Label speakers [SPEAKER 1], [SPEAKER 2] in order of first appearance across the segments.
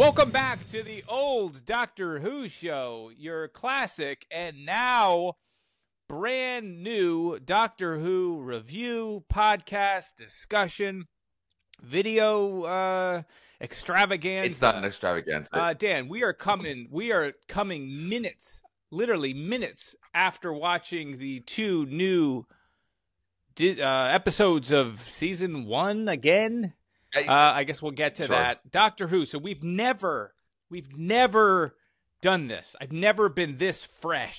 [SPEAKER 1] Welcome back to the old Doctor Who show, your classic and now brand new Doctor Who review, podcast, discussion, video extravaganza.
[SPEAKER 2] It's not an extravaganza.
[SPEAKER 1] Dan, we are coming minutes, literally minutes after watching the two new episodes of season 1 again. I guess we'll get to that. Doctor Who. So we've never done this. I've never been this fresh.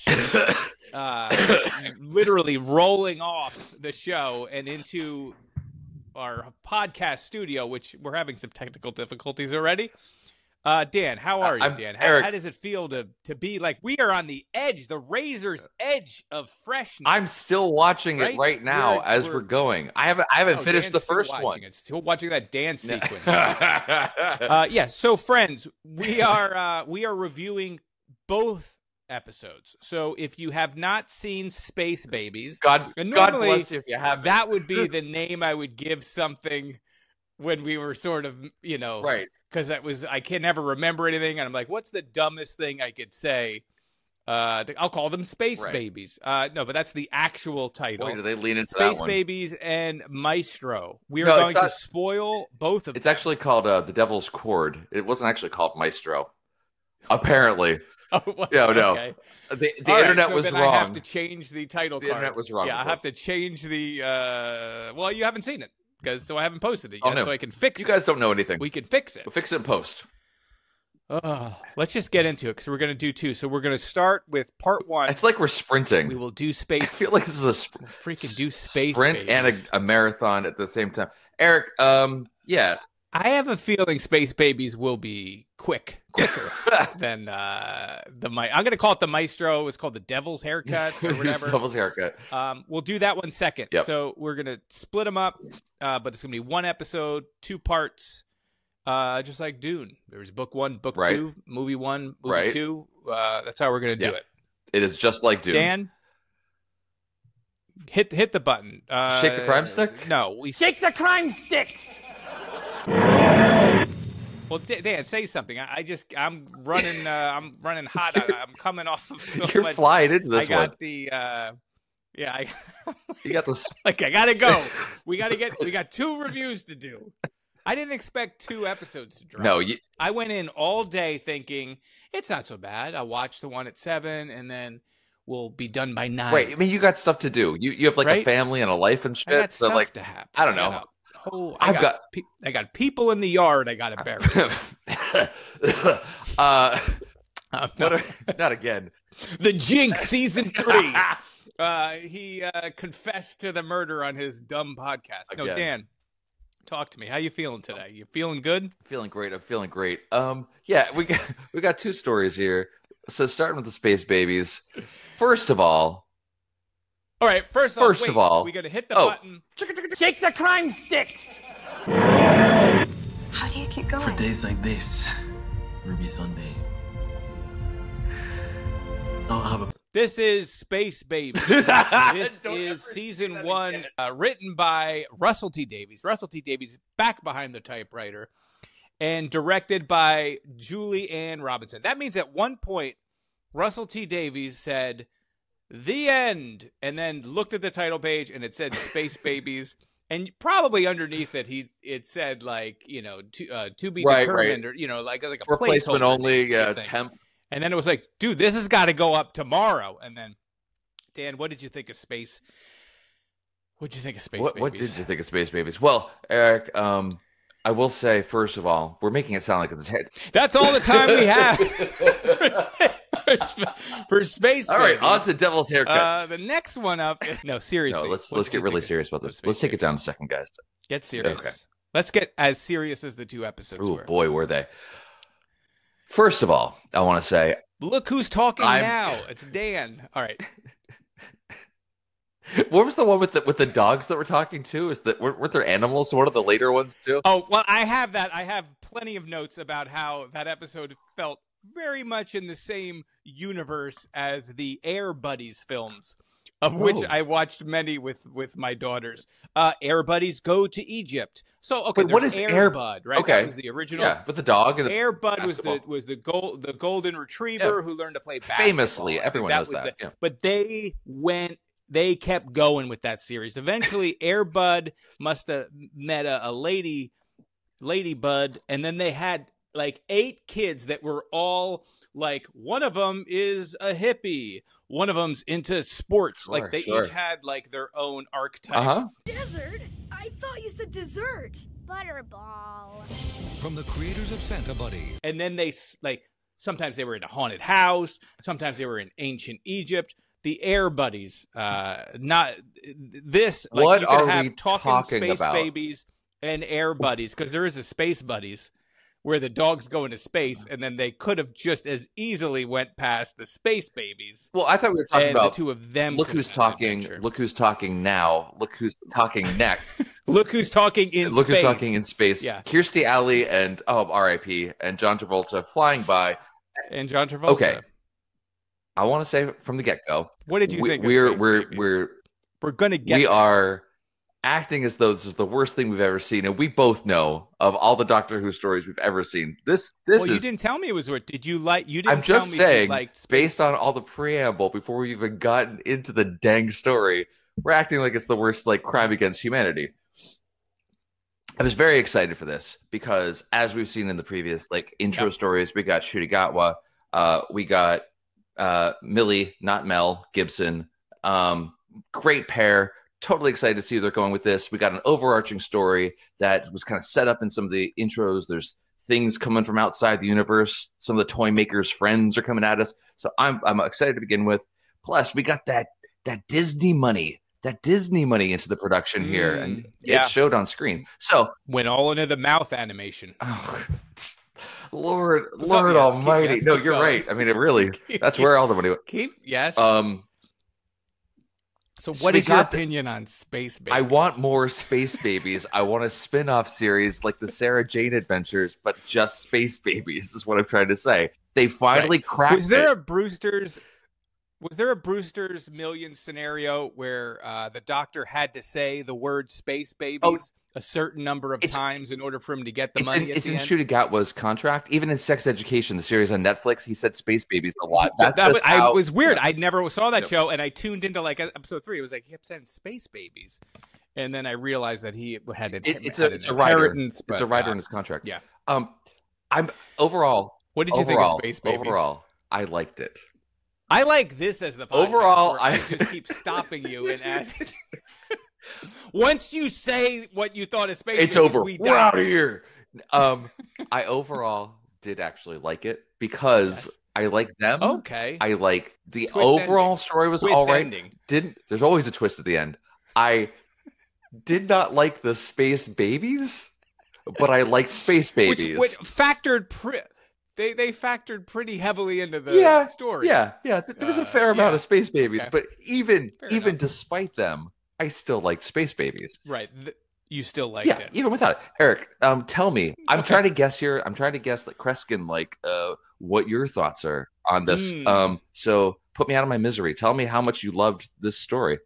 [SPEAKER 1] Literally rolling off the show and into our podcast studio, which we're having some technical difficulties already. Dan, how are you, Dan? How does it feel to be like we are on the edge, the razor's edge of freshness?
[SPEAKER 2] I'm still watching it right now as we're going. I haven't finished the first one.
[SPEAKER 1] Still watching that dance sequence. Yeah. So, friends, we are reviewing both episodes. So, if you have not seen Space Babies,
[SPEAKER 2] God bless you if you haven't.
[SPEAKER 1] That would be the name I would give something when we were sort of,
[SPEAKER 2] right.
[SPEAKER 1] Because I can never remember anything, and I'm like, what's the dumbest thing I could say? I'll call them Space Babies. No, but that's the actual title.
[SPEAKER 2] Boy, do they lean into
[SPEAKER 1] Space
[SPEAKER 2] that one.
[SPEAKER 1] Babies and Maestro. We are going to spoil both of them.
[SPEAKER 2] It's actually called The Devil's Chord. It wasn't actually called Maestro. Apparently.
[SPEAKER 1] Oh, it was?
[SPEAKER 2] No.
[SPEAKER 1] Okay.
[SPEAKER 2] The internet was wrong.
[SPEAKER 1] I have to change the title card.
[SPEAKER 2] The internet was wrong.
[SPEAKER 1] Yeah, I have to change the... well, you haven't seen it. So I haven't posted it yet, so I can fix it.
[SPEAKER 2] You guys don't know anything.
[SPEAKER 1] We can fix it.
[SPEAKER 2] We'll fix it in post.
[SPEAKER 1] Let's just get into it, because we're going to do two. So we're going to start with part 1.
[SPEAKER 2] It's like we're sprinting.
[SPEAKER 1] We will do space.
[SPEAKER 2] I feel like this is a
[SPEAKER 1] freaking do space
[SPEAKER 2] sprint
[SPEAKER 1] babies.
[SPEAKER 2] And a marathon at the same time. Eric, yes.
[SPEAKER 1] I have a feeling Space Babies will be quicker than I'm going to call it the Maestro. It was called the Devil's Haircut or whatever.
[SPEAKER 2] Devil's Haircut.
[SPEAKER 1] We'll do that one second.
[SPEAKER 2] Yep.
[SPEAKER 1] So we're going to split them up, but it's going to be one episode, 2 parts, just like Dune. There was book 1, book 2, movie 1, movie 2. That's how we're going to do it.
[SPEAKER 2] It is just like Dune.
[SPEAKER 1] Dan, hit the button.
[SPEAKER 2] Shake the crime stick?
[SPEAKER 1] No, we shake the crime stick. Well, Dan, say something. I'm running hot. I'm coming off of so
[SPEAKER 2] You're
[SPEAKER 1] much.
[SPEAKER 2] flying into this one.
[SPEAKER 1] I got the,
[SPEAKER 2] you got this.
[SPEAKER 1] Like, I gotta go. We got 2 reviews to do. I didn't expect 2 episodes to drop.
[SPEAKER 2] No,
[SPEAKER 1] I went in all day thinking it's not so bad. I'll watch the one at 7, and then we'll be done by 9.
[SPEAKER 2] Right. I mean, you got stuff to do. You have like a family and a life and shit.
[SPEAKER 1] I got
[SPEAKER 2] so
[SPEAKER 1] stuff to happen.
[SPEAKER 2] I don't know.
[SPEAKER 1] I got people in the yard I got to bury.
[SPEAKER 2] Not again.
[SPEAKER 1] The Jinx season 3. He confessed to the murder on his dumb podcast.
[SPEAKER 2] Again.
[SPEAKER 1] No, Dan, talk to me. How you feeling today? You feeling good?
[SPEAKER 2] Feeling great. I'm feeling great. Yeah, we got 2 stories here. So starting with the Space Babies. First of all,
[SPEAKER 1] First of all, we got to hit the button. Shake the crime stick.
[SPEAKER 3] How do you keep going?
[SPEAKER 4] For days like this, Ruby Sunday, I'll have a...
[SPEAKER 1] This is Space Baby. This is season 1, written by Russell T Davies. Russell T Davies back behind the typewriter, and directed by Julie Ann Robinson. That means at one point, Russell T Davies said, "The end," and then looked at the title page and it said Space Babies, and probably underneath it it said like, to be determined, or like a
[SPEAKER 2] replacement only, temp.
[SPEAKER 1] And then it was like, dude, this has got to go up tomorrow. And then, Dan, what did you think of Space? What did you think of Space Babies?
[SPEAKER 2] What did you think of Space Babies? Well, Eric, I will say, first of all, we're making it sound like it's a hit.
[SPEAKER 1] That's all the time we have for Space Babies.
[SPEAKER 2] All right, on to Devil's Haircut.
[SPEAKER 1] The next one up. No, seriously.
[SPEAKER 2] No, let's get really serious about this. Let's take it down a second, guys.
[SPEAKER 1] Get serious.
[SPEAKER 2] Okay.
[SPEAKER 1] Let's get as serious as the 2 episodes were.
[SPEAKER 2] Oh, boy, were they. First of all, I want to say...
[SPEAKER 1] Look who's talking now. It's Dan. All right.
[SPEAKER 2] What was the one with the dogs that were talking to? Weren't there animals? One of the later ones too.
[SPEAKER 1] Oh well, I have that. I have plenty of notes about how that episode felt very much in the same universe as the Air Buddies films of which
[SPEAKER 2] Oh.
[SPEAKER 1] I watched many with my daughters. Air Buddies Go to Egypt. So okay,
[SPEAKER 2] Wait, what
[SPEAKER 1] there's
[SPEAKER 2] is
[SPEAKER 1] Air
[SPEAKER 2] Air-
[SPEAKER 1] Bud, right?
[SPEAKER 2] Okay.
[SPEAKER 1] That was the original.
[SPEAKER 2] Yeah, with the dog and
[SPEAKER 1] Air Bud
[SPEAKER 2] basketball.
[SPEAKER 1] was the golden retriever who learned to play basketball.
[SPEAKER 2] famously,
[SPEAKER 1] I think
[SPEAKER 2] everyone knows
[SPEAKER 1] was
[SPEAKER 2] that. Yeah.
[SPEAKER 1] But they kept going with that series. Eventually, Air Bud must have met a lady bud, and then they had like 8 kids that were all like, one of them is a hippie, one of them's into sports.
[SPEAKER 2] Sure,
[SPEAKER 1] like they
[SPEAKER 2] sure.
[SPEAKER 1] each had like their own archetype.
[SPEAKER 2] Uh-huh.
[SPEAKER 3] Desert? I thought you said dessert.
[SPEAKER 5] Butterball.
[SPEAKER 6] From the creators of Santa Buddies.
[SPEAKER 1] And then they like sometimes they were in a haunted house, sometimes they were in ancient Egypt. The Air Buddies, not this. Like,
[SPEAKER 2] What
[SPEAKER 1] you could
[SPEAKER 2] are
[SPEAKER 1] have
[SPEAKER 2] we
[SPEAKER 1] talking
[SPEAKER 2] talking
[SPEAKER 1] space
[SPEAKER 2] about?
[SPEAKER 1] babies and Air Buddies, because there is a Space Buddies where the dogs go into space, and then they could have just as easily went past the Space Babies.
[SPEAKER 2] Well, I thought we were talking
[SPEAKER 1] And
[SPEAKER 2] about
[SPEAKER 1] the two of them.
[SPEAKER 2] look
[SPEAKER 1] could
[SPEAKER 2] who's
[SPEAKER 1] have an
[SPEAKER 2] talking.
[SPEAKER 1] adventure.
[SPEAKER 2] Look who's talking now. Look who's talking next.
[SPEAKER 1] Look who's talking in
[SPEAKER 2] Look
[SPEAKER 1] space.
[SPEAKER 2] who's talking in space.
[SPEAKER 1] Yeah.
[SPEAKER 2] Kirstie Alley and R.I.P. and John Travolta flying by.
[SPEAKER 1] And John Travolta.
[SPEAKER 2] Okay. I want to say from the get-go,
[SPEAKER 1] What did you think? Of
[SPEAKER 2] we're
[SPEAKER 1] Space
[SPEAKER 2] we're
[SPEAKER 1] Babies?
[SPEAKER 2] we're
[SPEAKER 1] gonna get.
[SPEAKER 2] we
[SPEAKER 1] there.
[SPEAKER 2] are acting as though this is the worst thing we've ever seen, and we both know of all the Doctor Who stories we've ever seen. This
[SPEAKER 1] Well, you
[SPEAKER 2] is.
[SPEAKER 1] didn't tell me it was what. Did you like? You didn't.
[SPEAKER 2] I'm just
[SPEAKER 1] tell me
[SPEAKER 2] saying,
[SPEAKER 1] you liked
[SPEAKER 2] based on all the preamble before we've even gotten into the dang story, we're acting like it's the worst like crime against humanity. I was very excited for this because, as we've seen in the previous like intro
[SPEAKER 1] Yep.
[SPEAKER 2] stories, we got Shurigatwa, we got Millie, not Mel Gibson. Great pair. Totally excited to see where they're going with this. We got an overarching story that was kind of set up in some of the intros. There's things coming from outside the universe. Some of the toy makers' friends are coming at us. So I'm excited to begin with. Plus, we got that Disney money. That Disney money into the production here, and
[SPEAKER 1] yeah.
[SPEAKER 2] it showed on screen. So,
[SPEAKER 1] went all into the mouth animation.
[SPEAKER 2] oh, Lord
[SPEAKER 1] yes, keep-
[SPEAKER 2] Almighty!
[SPEAKER 1] yes,
[SPEAKER 2] No,
[SPEAKER 1] keep
[SPEAKER 2] you're
[SPEAKER 1] going.
[SPEAKER 2] right. I mean, it really—that's where all the money went.
[SPEAKER 1] Keep yes. So,
[SPEAKER 2] so
[SPEAKER 1] what
[SPEAKER 2] we
[SPEAKER 1] is your
[SPEAKER 2] got the-
[SPEAKER 1] opinion on Space Babies?
[SPEAKER 2] I want more Space Babies. I want a spin-off series like the Sarah Jane Adventures, but just Space Babies is what I'm trying to say. They finally cracked
[SPEAKER 1] Was there
[SPEAKER 2] it.
[SPEAKER 1] a Brewster's? Was there a Brewster's Millions scenario where the Doctor had to say the word "Space Babies" a certain number of
[SPEAKER 2] It's-
[SPEAKER 1] times in order for him to get the
[SPEAKER 2] It's
[SPEAKER 1] money?
[SPEAKER 2] in,
[SPEAKER 1] at
[SPEAKER 2] it's
[SPEAKER 1] the
[SPEAKER 2] in
[SPEAKER 1] end?
[SPEAKER 2] Shurigatwa's contract. Even in Sex Education, the series on Netflix, he said Space Babies a lot. That's
[SPEAKER 1] That was,
[SPEAKER 2] just how,
[SPEAKER 1] I was weird.
[SPEAKER 2] Yeah.
[SPEAKER 1] I never saw that
[SPEAKER 2] Yeah.
[SPEAKER 1] show, and I tuned into like episode 3. It was like he kept saying "Space Babies," and then I realized that he had
[SPEAKER 2] It's
[SPEAKER 1] had
[SPEAKER 2] a
[SPEAKER 1] an
[SPEAKER 2] rider.
[SPEAKER 1] inheritance,
[SPEAKER 2] It's
[SPEAKER 1] but,
[SPEAKER 2] a rider in his contract.
[SPEAKER 1] yeah.
[SPEAKER 2] I'm overall.
[SPEAKER 1] What did you think of Space Babies?
[SPEAKER 2] Overall, I liked it.
[SPEAKER 1] I like this as the podcast
[SPEAKER 2] Overall,
[SPEAKER 1] where
[SPEAKER 2] I-
[SPEAKER 1] I just keep stopping you and asking. Once you say what you thought of Space
[SPEAKER 2] It's
[SPEAKER 1] Babies,
[SPEAKER 2] over.
[SPEAKER 1] we
[SPEAKER 2] We're
[SPEAKER 1] die.
[SPEAKER 2] out of here. I overall did actually like it because
[SPEAKER 1] Yes.
[SPEAKER 2] I like them.
[SPEAKER 1] Okay.
[SPEAKER 2] I like the
[SPEAKER 1] Twist
[SPEAKER 2] overall
[SPEAKER 1] ending.
[SPEAKER 2] story was
[SPEAKER 1] Twist
[SPEAKER 2] all right.
[SPEAKER 1] ending.
[SPEAKER 2] There's always a twist at the end. I did not like the Space Babies, but I liked Space Babies.
[SPEAKER 1] Which factored they factored pretty heavily into the story.
[SPEAKER 2] Yeah. There was a fair amount
[SPEAKER 1] yeah.
[SPEAKER 2] of Space Babies,
[SPEAKER 1] Okay.
[SPEAKER 2] but even
[SPEAKER 1] Fair enough.
[SPEAKER 2] despite them, I still liked Space Babies.
[SPEAKER 1] Right. You still liked
[SPEAKER 2] Yeah,
[SPEAKER 1] it.
[SPEAKER 2] even without it. Eric, tell me. I'm
[SPEAKER 1] Okay.
[SPEAKER 2] trying to guess here. I'm trying to guess, like Kreskin, what your thoughts are on this. So put me out of my misery. Tell me how much you loved this story.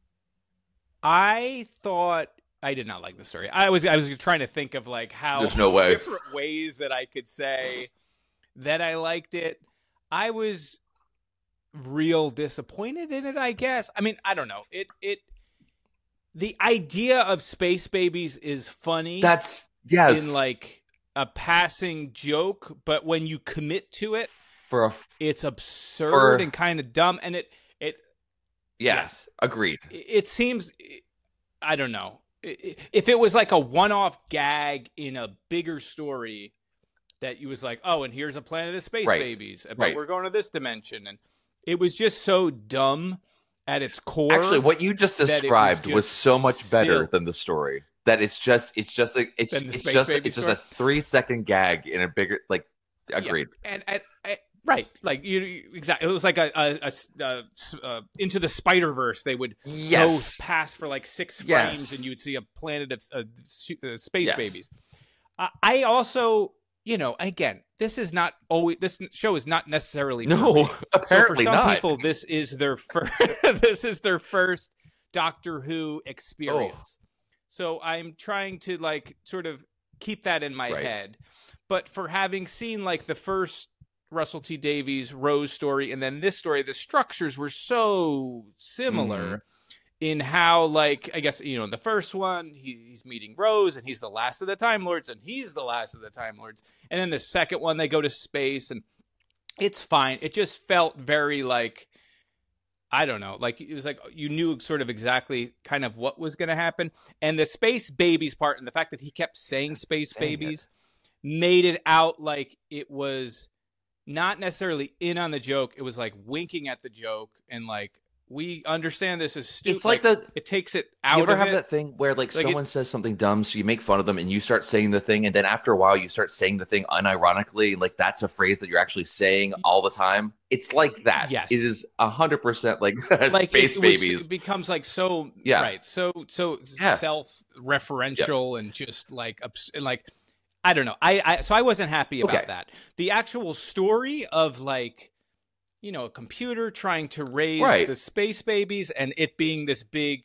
[SPEAKER 1] I thought I did not like the story. I was trying to think of like how
[SPEAKER 2] There's no way.
[SPEAKER 1] different ways that I could say that I liked it. I was real disappointed in it, I guess. I mean, I don't know. The idea of Space Babies is funny.
[SPEAKER 2] That's yes.
[SPEAKER 1] in like a passing joke, but when you commit to it,
[SPEAKER 2] for a
[SPEAKER 1] it's absurd and kind of dumb. And it
[SPEAKER 2] yes, agreed.
[SPEAKER 1] it seems, I don't know, if it was like a one-off gag in a bigger story that you was like, oh, and here's a planet of space
[SPEAKER 2] Right.
[SPEAKER 1] babies, but
[SPEAKER 2] Right.
[SPEAKER 1] we're going to this dimension, and it was just so dumb at its core.
[SPEAKER 2] Actually, what you just
[SPEAKER 1] that it was
[SPEAKER 2] described was
[SPEAKER 1] just
[SPEAKER 2] so much better
[SPEAKER 1] silly.
[SPEAKER 2] than the story. That it's just
[SPEAKER 1] Than the Space Baby
[SPEAKER 2] a
[SPEAKER 1] story?
[SPEAKER 2] 3-second gag in a bigger agreed.
[SPEAKER 1] Yeah. And right, like you exactly. It was like a Into the Spider-Verse. They would
[SPEAKER 2] Yes.
[SPEAKER 1] go past for like 6 frames,
[SPEAKER 2] Yes.
[SPEAKER 1] and you would see a planet of space
[SPEAKER 2] Yes.
[SPEAKER 1] babies. I also again, this show is not necessarily for
[SPEAKER 2] No,
[SPEAKER 1] me.
[SPEAKER 2] apparently
[SPEAKER 1] so for some
[SPEAKER 2] not.
[SPEAKER 1] people, this is their first Doctor Who experience. So I'm trying to like sort of keep that in my head. But for having seen like the first Russell T Davies Rose story and then this story, the structures were so similar in how, like, I guess, in the first one, he's meeting Rose and he's the last of the Time Lords and he's the last of the Time Lords. And then the second one, they go to space and it's fine. It just felt very like, I don't know, like it was like you knew sort of exactly kind of what was going to happen. And the space babies part and the fact that he kept saying space babies made it out like it was not necessarily in on the joke. It was like winking at the joke and like, we understand this is stupid.
[SPEAKER 2] It's like
[SPEAKER 1] it takes it out
[SPEAKER 2] you ever
[SPEAKER 1] of
[SPEAKER 2] have
[SPEAKER 1] it.
[SPEAKER 2] that thing where like someone says something dumb, so you make fun of them and you start saying the thing, and then after a while you start saying the thing unironically, like that's a phrase that you're actually saying all the time. It's like that.
[SPEAKER 1] Yes.
[SPEAKER 2] It is 100% like space babies.
[SPEAKER 1] It becomes like so
[SPEAKER 2] Yeah.
[SPEAKER 1] so self-referential and just like I don't know. So I wasn't happy about that. The actual story of like, a computer trying to raise the space babies and it being this big,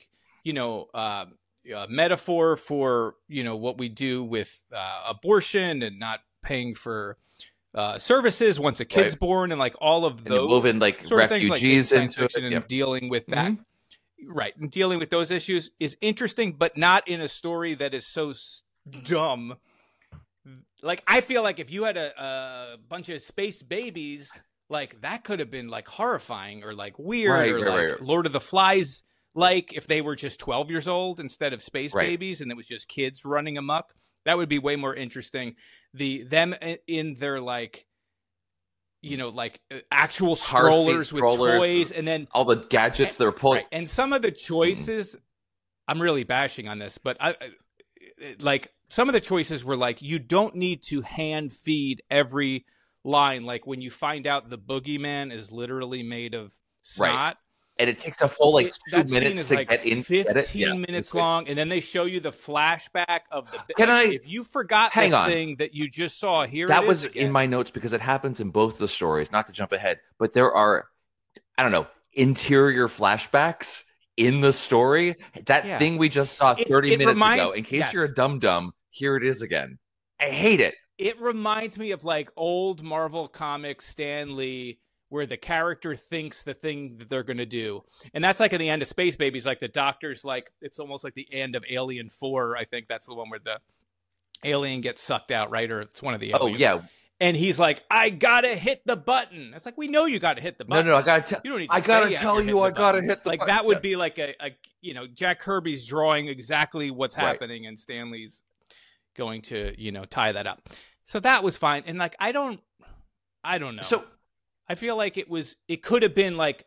[SPEAKER 1] metaphor for, what we do with abortion and not paying for services once a kid's born and like all of those.
[SPEAKER 2] And woven like
[SPEAKER 1] sort
[SPEAKER 2] refugees
[SPEAKER 1] of things, like,
[SPEAKER 2] into it.
[SPEAKER 1] and dealing with that. Right. And dealing with those issues is interesting, but not in a story that is so dumb. Like, I feel like if you had a bunch of space babies, like that could have been like horrifying or like weird or Lord of the Flies, like if they were just 12 years old instead of space babies and it was just kids running amok. That would be way more interesting. Them in their like, like actual strollers with toys and then
[SPEAKER 2] all the gadgets they're pulling.
[SPEAKER 1] Right. And some of the choices, I'm really bashing on this, but like some of the choices were like, you don't need to hand feed every line. Like when you find out the boogeyman is literally made of snot.
[SPEAKER 2] And it takes a full 2 minutes to
[SPEAKER 1] like
[SPEAKER 2] get in.
[SPEAKER 1] 15 minutes long, and then they show you the flashback of the. If you forgot thing that you just saw here,
[SPEAKER 2] that was in my notes because it happens in both the stories. Not to jump ahead, but there are, I don't know, interior flashbacks in the story. That thing we just saw 30 minutes ago. In case you're a dum-dum, here it is again. I hate it.
[SPEAKER 1] It reminds me of like old Marvel Comics Stan Lee, where the character thinks the thing that they're going to do. And that's like in the end of Space Babies, like the doctor's like, it's almost like the end of Alien 4. I think that's the one where the alien gets sucked out, right? Or it's one of the aliens.
[SPEAKER 2] Oh, yeah.
[SPEAKER 1] And he's like, I got to hit the button. It's like, we know you got to hit the button.
[SPEAKER 2] No, I got to tell you, I got to tell you, I got to hit the button.
[SPEAKER 1] Like that would be like a Jack Kirby's drawing exactly what's happening and Stanley's going to, tie that up. So that was fine. And like, I don't know.
[SPEAKER 2] So
[SPEAKER 1] I feel like it could have been like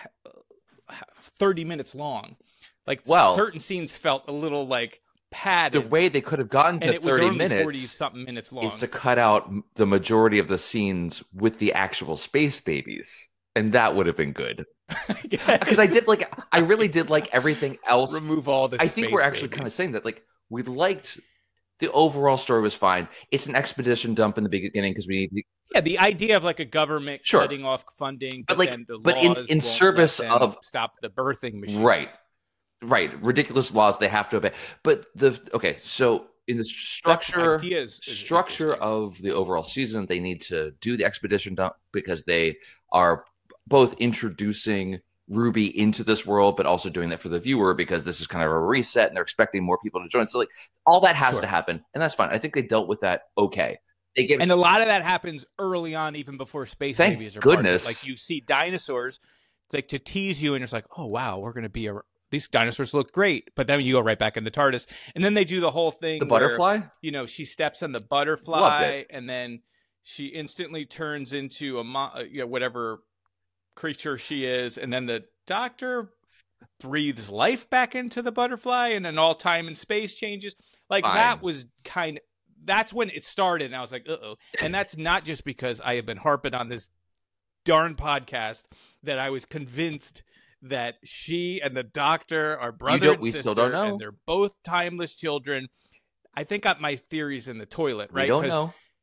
[SPEAKER 1] 30 minutes long. Like certain scenes felt a little like padded.
[SPEAKER 2] The way they could have gotten to 30 minutes
[SPEAKER 1] 40 something minutes long
[SPEAKER 2] is to cut out the majority of the scenes with the actual space babies. And that would have been good. Because I really did like everything else.
[SPEAKER 1] Remove all the
[SPEAKER 2] I think we're actually kind of saying that like we liked the overall story was fine. It's an expedition dump in the beginning because we need
[SPEAKER 1] the idea of like a government cutting off funding, but then the laws
[SPEAKER 2] in service of
[SPEAKER 1] stop the birthing machines.
[SPEAKER 2] Right. Ridiculous laws they have to obey. But so in the structure of the overall season, they need to do the expedition dump because they are both introducing Ruby into this world, but also doing that for the viewer because this is kind of a reset and they're expecting more people to join. So like all that has to happen, and that's fine. I think they dealt with that okay.
[SPEAKER 1] And a lot of that happens early on, even before space babies are
[SPEAKER 2] goodness.
[SPEAKER 1] Like you see dinosaurs, it's like to tease you, and it's like, oh wow, we're going to be these dinosaurs look great, but then you go right back in the TARDIS, and then they do the whole thing.
[SPEAKER 2] The butterfly,
[SPEAKER 1] she steps on the butterfly, and then she instantly turns into whatever creature she is, and then the doctor breathes life back into the butterfly, and then all time and space changes. Like that was that's when it started, and I was like, uh-oh. And that's not just because I have been harping on this darn podcast that I was convinced that she and the doctor are brother and sister,
[SPEAKER 2] still don't know.
[SPEAKER 1] And they're both timeless children. I think my theory's in the toilet, right?
[SPEAKER 2] We don't know.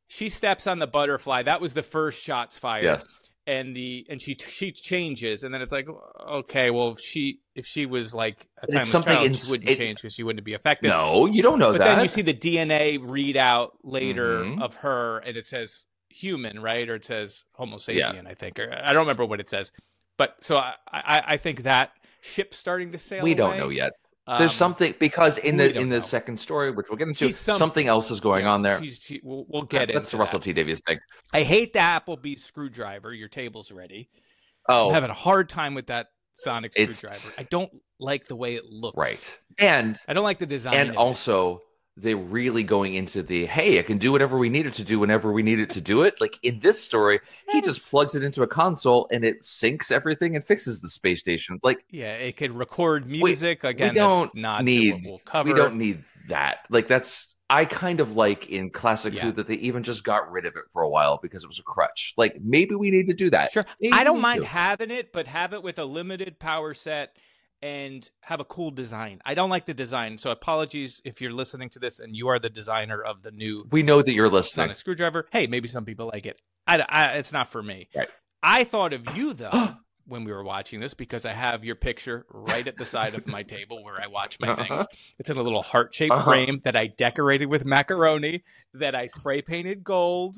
[SPEAKER 1] she steps on the butterfly. That was the first shots fired.
[SPEAKER 2] Yes.
[SPEAKER 1] And she changes, and then it's like, okay, well, if she was like a timeless child, she wouldn't change because she wouldn't be affected.
[SPEAKER 2] No, you don't know
[SPEAKER 1] but
[SPEAKER 2] that.
[SPEAKER 1] But then you see the DNA readout later of her, and it says human, right? Or it says Homo sapien, I think. Or I don't remember what it says. But so I think that ship's starting to sail
[SPEAKER 2] We
[SPEAKER 1] away.
[SPEAKER 2] don't know yet. There's something, because in the second story, which we'll get into, something else is going on there.
[SPEAKER 1] We'll get into
[SPEAKER 2] that's the Russell T Davies thing.
[SPEAKER 1] I hate the Applebee's screwdriver. Your table's ready.
[SPEAKER 2] Oh,
[SPEAKER 1] I'm having a hard time with that sonic screwdriver. I don't like the way it looks.
[SPEAKER 2] Right, and
[SPEAKER 1] I don't like the design.
[SPEAKER 2] And also, they're really going into the, hey, it can do whatever we need it to do whenever we need it to do it. Like in this story, he just plugs it into a console and it syncs everything and fixes the space station. Like,
[SPEAKER 1] yeah, it could record music. Again,
[SPEAKER 2] we don't
[SPEAKER 1] need
[SPEAKER 2] that. Like I kind of like in classic Who that they even just got rid of it for a while because it was a crutch. Like maybe we need to do that.
[SPEAKER 1] Sure, I don't mind having it, but have it with a limited power set. And have a cool design. I don't like the design, so apologies if you're listening to this and you are the designer of the new.
[SPEAKER 2] We know that you're listening.
[SPEAKER 1] Sonic screwdriver. Hey, maybe some people like it. It's not for me.
[SPEAKER 2] Right.
[SPEAKER 1] I thought of you though when we were watching this because I have your picture right at the side of my table where I watch my things. It's in a little heart-shaped frame that I decorated with macaroni that I spray painted gold.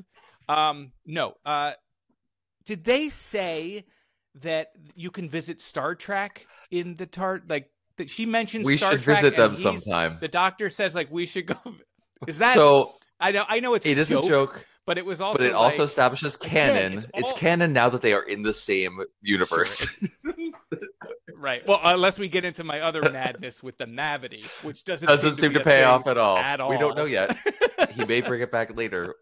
[SPEAKER 1] Did they say that you can visit Star Trek in the like that she mentioned
[SPEAKER 2] we
[SPEAKER 1] Star
[SPEAKER 2] should
[SPEAKER 1] Trek
[SPEAKER 2] visit them sometime.
[SPEAKER 1] The doctor says like we should go. Is that
[SPEAKER 2] so?
[SPEAKER 1] I know it
[SPEAKER 2] is a joke,
[SPEAKER 1] but it was also.
[SPEAKER 2] But it also establishes canon. Again, it's canon now that they are in the same universe.
[SPEAKER 1] Sure. Right. Well, unless we get into my other madness with the Navity, which doesn't seem to pay off at all.
[SPEAKER 2] We don't know yet. He may bring it back later.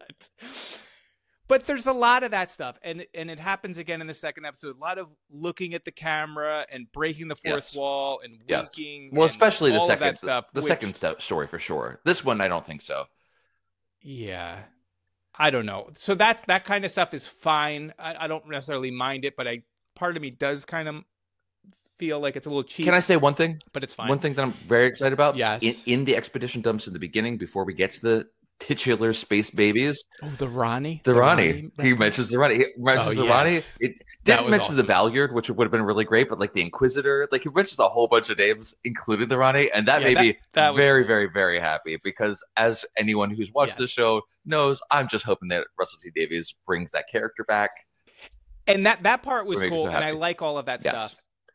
[SPEAKER 1] But there's a lot of that stuff, and it happens again in the second episode. A lot of looking at the camera and breaking the fourth wall and winking.
[SPEAKER 2] Well, especially the second
[SPEAKER 1] stuff.
[SPEAKER 2] Second story for sure. This one, I don't think so.
[SPEAKER 1] Yeah, I don't know. So that kind of stuff is fine. I don't necessarily mind it, but part of me does kind of feel like it's a little cheap.
[SPEAKER 2] Can I say one thing?
[SPEAKER 1] But it's fine.
[SPEAKER 2] One thing that I'm very excited about.
[SPEAKER 1] Yes.
[SPEAKER 2] In the expedition dumps in the beginning, before we get to the titular space babies.
[SPEAKER 1] Oh, the Ronnie.
[SPEAKER 2] The Ronnie. He mentions the Ronnie. He mentions the Ronnie. It didn't mention the Valyard, which would have been really great, but like the Inquisitor, like he mentions a whole bunch of names, including the Ronnie, and that made me very, very, very happy because as anyone who's watched the show knows, I'm just hoping that Russell T Davies brings that character back.
[SPEAKER 1] And that part was cool, and I like all of that stuff.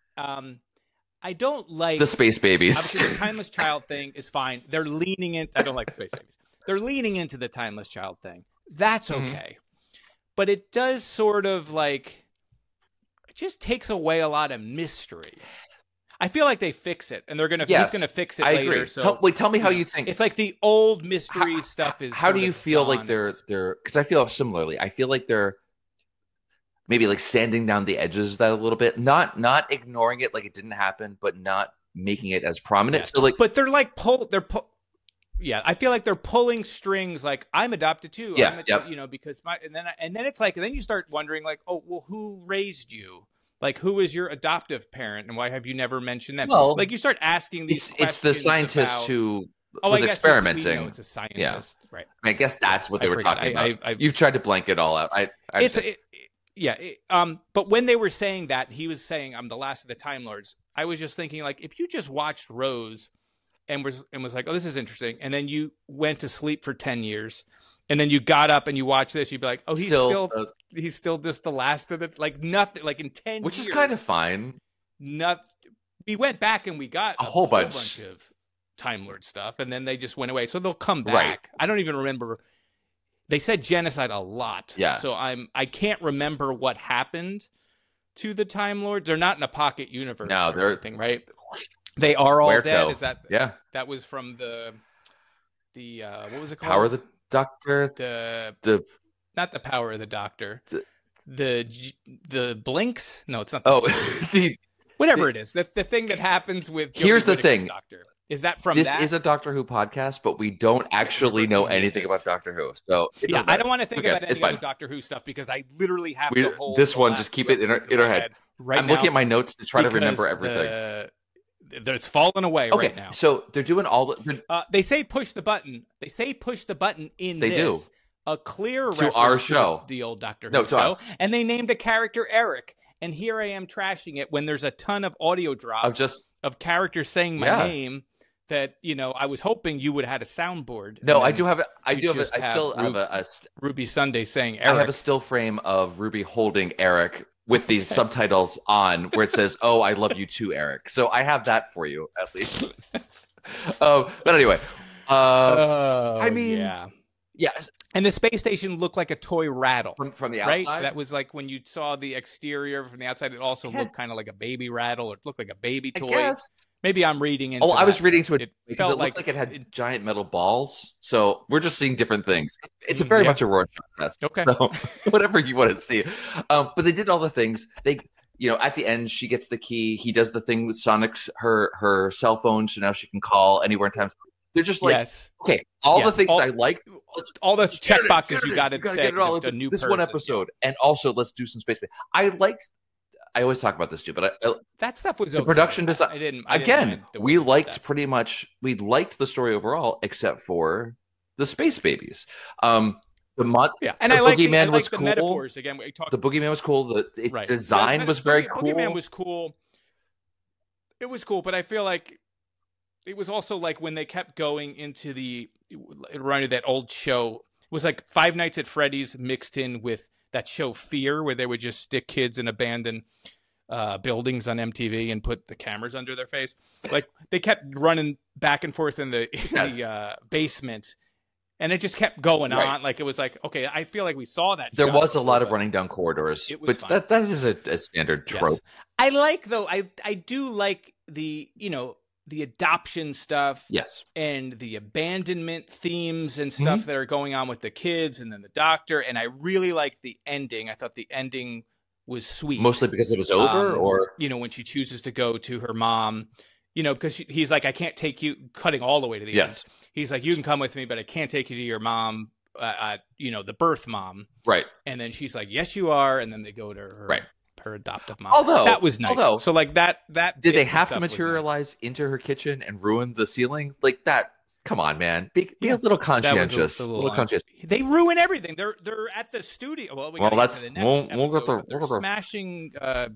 [SPEAKER 1] I don't like
[SPEAKER 2] the space babies.
[SPEAKER 1] Obviously, the timeless child thing is fine. They're leaning in. I don't like the space babies. They're leaning into the timeless child thing. That's okay. But it does sort of like, it just takes away a lot of mystery. I feel like they fix it, and he's going to fix it later.
[SPEAKER 2] Agree.
[SPEAKER 1] So
[SPEAKER 2] tell me how you think.
[SPEAKER 1] It's like the old mystery stuff is.
[SPEAKER 2] How do you feel like they're because I feel similarly. I feel like they're maybe like sanding down the edges of that a little bit, not ignoring it like it didn't happen, but not making it as prominent.
[SPEAKER 1] Yeah.
[SPEAKER 2] So like,
[SPEAKER 1] but they're like yeah, I feel like they're pulling strings. Like I'm adopted too.
[SPEAKER 2] Yeah,
[SPEAKER 1] because and then it's like, and then you start wondering like, oh, well, who raised you? Like, who is your adoptive parent, and why have you never mentioned them?
[SPEAKER 2] Well,
[SPEAKER 1] like you start asking these questions.
[SPEAKER 2] It's the scientist who was experimenting. We know
[SPEAKER 1] it's a scientist, right?
[SPEAKER 2] I guess that's what they were talking about. You've tried to blank it all out.
[SPEAKER 1] But when they were saying that, he was saying, "I'm the last of the Time Lords." I was just thinking, like, if you just watched Rose and was like, "Oh, this is interesting," and then you went to sleep for 10 years, and then you got up and you watched this, you'd be like, "Oh, he's still just the last of the like nothing." Like in 10
[SPEAKER 2] which
[SPEAKER 1] years,
[SPEAKER 2] is kind of fine.
[SPEAKER 1] We went back and we got
[SPEAKER 2] a whole bunch
[SPEAKER 1] of Time Lord stuff, and then they just went away. So they'll come back.
[SPEAKER 2] Right.
[SPEAKER 1] I don't even remember. They said genocide a lot.
[SPEAKER 2] Yeah.
[SPEAKER 1] So I can't remember what happened to the Time Lords. They're not in a pocket universe or anything, right? They are all dead. Is that that was from the what was it called?
[SPEAKER 2] Power of the Doctor.
[SPEAKER 1] The not the Power of the Doctor. The Blinks? No, it's not whatever it is. That's the thing that happens with
[SPEAKER 2] Here's the thing.
[SPEAKER 1] Doctor. Is that from
[SPEAKER 2] this is a Doctor Who podcast, but we don't actually know anything about Doctor Who. So
[SPEAKER 1] yeah, I don't want to think about any other Doctor Who stuff because I literally have the whole.
[SPEAKER 2] This one, just keep it in our head.
[SPEAKER 1] Right
[SPEAKER 2] I'm looking at my notes to try to remember everything.
[SPEAKER 1] It's fallen away right now.
[SPEAKER 2] So they're doing all
[SPEAKER 1] they say push the button. They say push the button in
[SPEAKER 2] this.
[SPEAKER 1] a clear
[SPEAKER 2] To
[SPEAKER 1] reference
[SPEAKER 2] our show.
[SPEAKER 1] the old Doctor Who
[SPEAKER 2] No, to
[SPEAKER 1] show,
[SPEAKER 2] us.
[SPEAKER 1] and they named a character Eric. And here I am trashing it when there's a ton of audio drops of characters saying my name. That I was hoping you would have had a soundboard.
[SPEAKER 2] No, I do have. I still have a
[SPEAKER 1] Ruby Sunday saying Eric.
[SPEAKER 2] I have a still frame of Ruby holding Eric with these subtitles on, where it says, "Oh, I love you too, Eric." So I have that for you at least. But anyway, I mean, yeah.
[SPEAKER 1] And the space station looked like a toy rattle
[SPEAKER 2] from the outside.
[SPEAKER 1] Right? That was like when you saw the exterior from the outside. It also looked kind of like a baby rattle. It looked like a baby toy.
[SPEAKER 2] I guess.
[SPEAKER 1] Maybe I'm reading into
[SPEAKER 2] I was reading to it because
[SPEAKER 1] because
[SPEAKER 2] it looked like it had giant metal balls. So we're just seeing different things. It's very much a Rorschach test.
[SPEAKER 1] Okay.
[SPEAKER 2] So whatever you want to see. But they did all the things. They, at the end, she gets the key. He does the thing with Sonic's her cell phone, so now she can call anywhere in time. They're just like, okay, all the things I liked.
[SPEAKER 1] All the check boxes you got to
[SPEAKER 2] get it all into this one episode. And also, let's do some space. I always talk about this too, but
[SPEAKER 1] that stuff was
[SPEAKER 2] the production design.
[SPEAKER 1] I didn't
[SPEAKER 2] we liked the story overall, except for the space babies. The Boogeyman was cool.
[SPEAKER 1] Metaphors again. We talked.
[SPEAKER 2] The Boogeyman was cool. Its design was very cool.
[SPEAKER 1] Boogeyman was cool. It was cool, but I feel like it was also like when they kept going into it reminded that old show. It was like Five Nights at Freddy's mixed in with that show Fear, where they would just stick kids in abandoned buildings on MTV and put the cameras under their face. Like they kept running back and forth in the basement, and it just kept going on. Like it was like, okay, I feel like we saw that.
[SPEAKER 2] There was a lot of running down corridors, but that is a standard trope.
[SPEAKER 1] Yes. I like though. I do like the the adoption stuff,
[SPEAKER 2] yes,
[SPEAKER 1] and the abandonment themes and stuff that are going on with the kids, and then the doctor. And I really liked the ending. I thought the ending was sweet,
[SPEAKER 2] mostly because it was over, or
[SPEAKER 1] when she chooses to go to her mom, because he's like, I can't take you, cutting all the way to the end. He's like, you can come with me, but I can't take you to your mom, the birth mom,
[SPEAKER 2] right?
[SPEAKER 1] And then she's like, yes, you are, and then they go to her, her adoptive mom.
[SPEAKER 2] Although
[SPEAKER 1] that was nice. So like that
[SPEAKER 2] did they have to materialize into her kitchen and ruin the ceiling like that? Come on, man, be a little conscientious.
[SPEAKER 1] They ruin everything. They're at the studio. Well, that's the next episode. They're smashing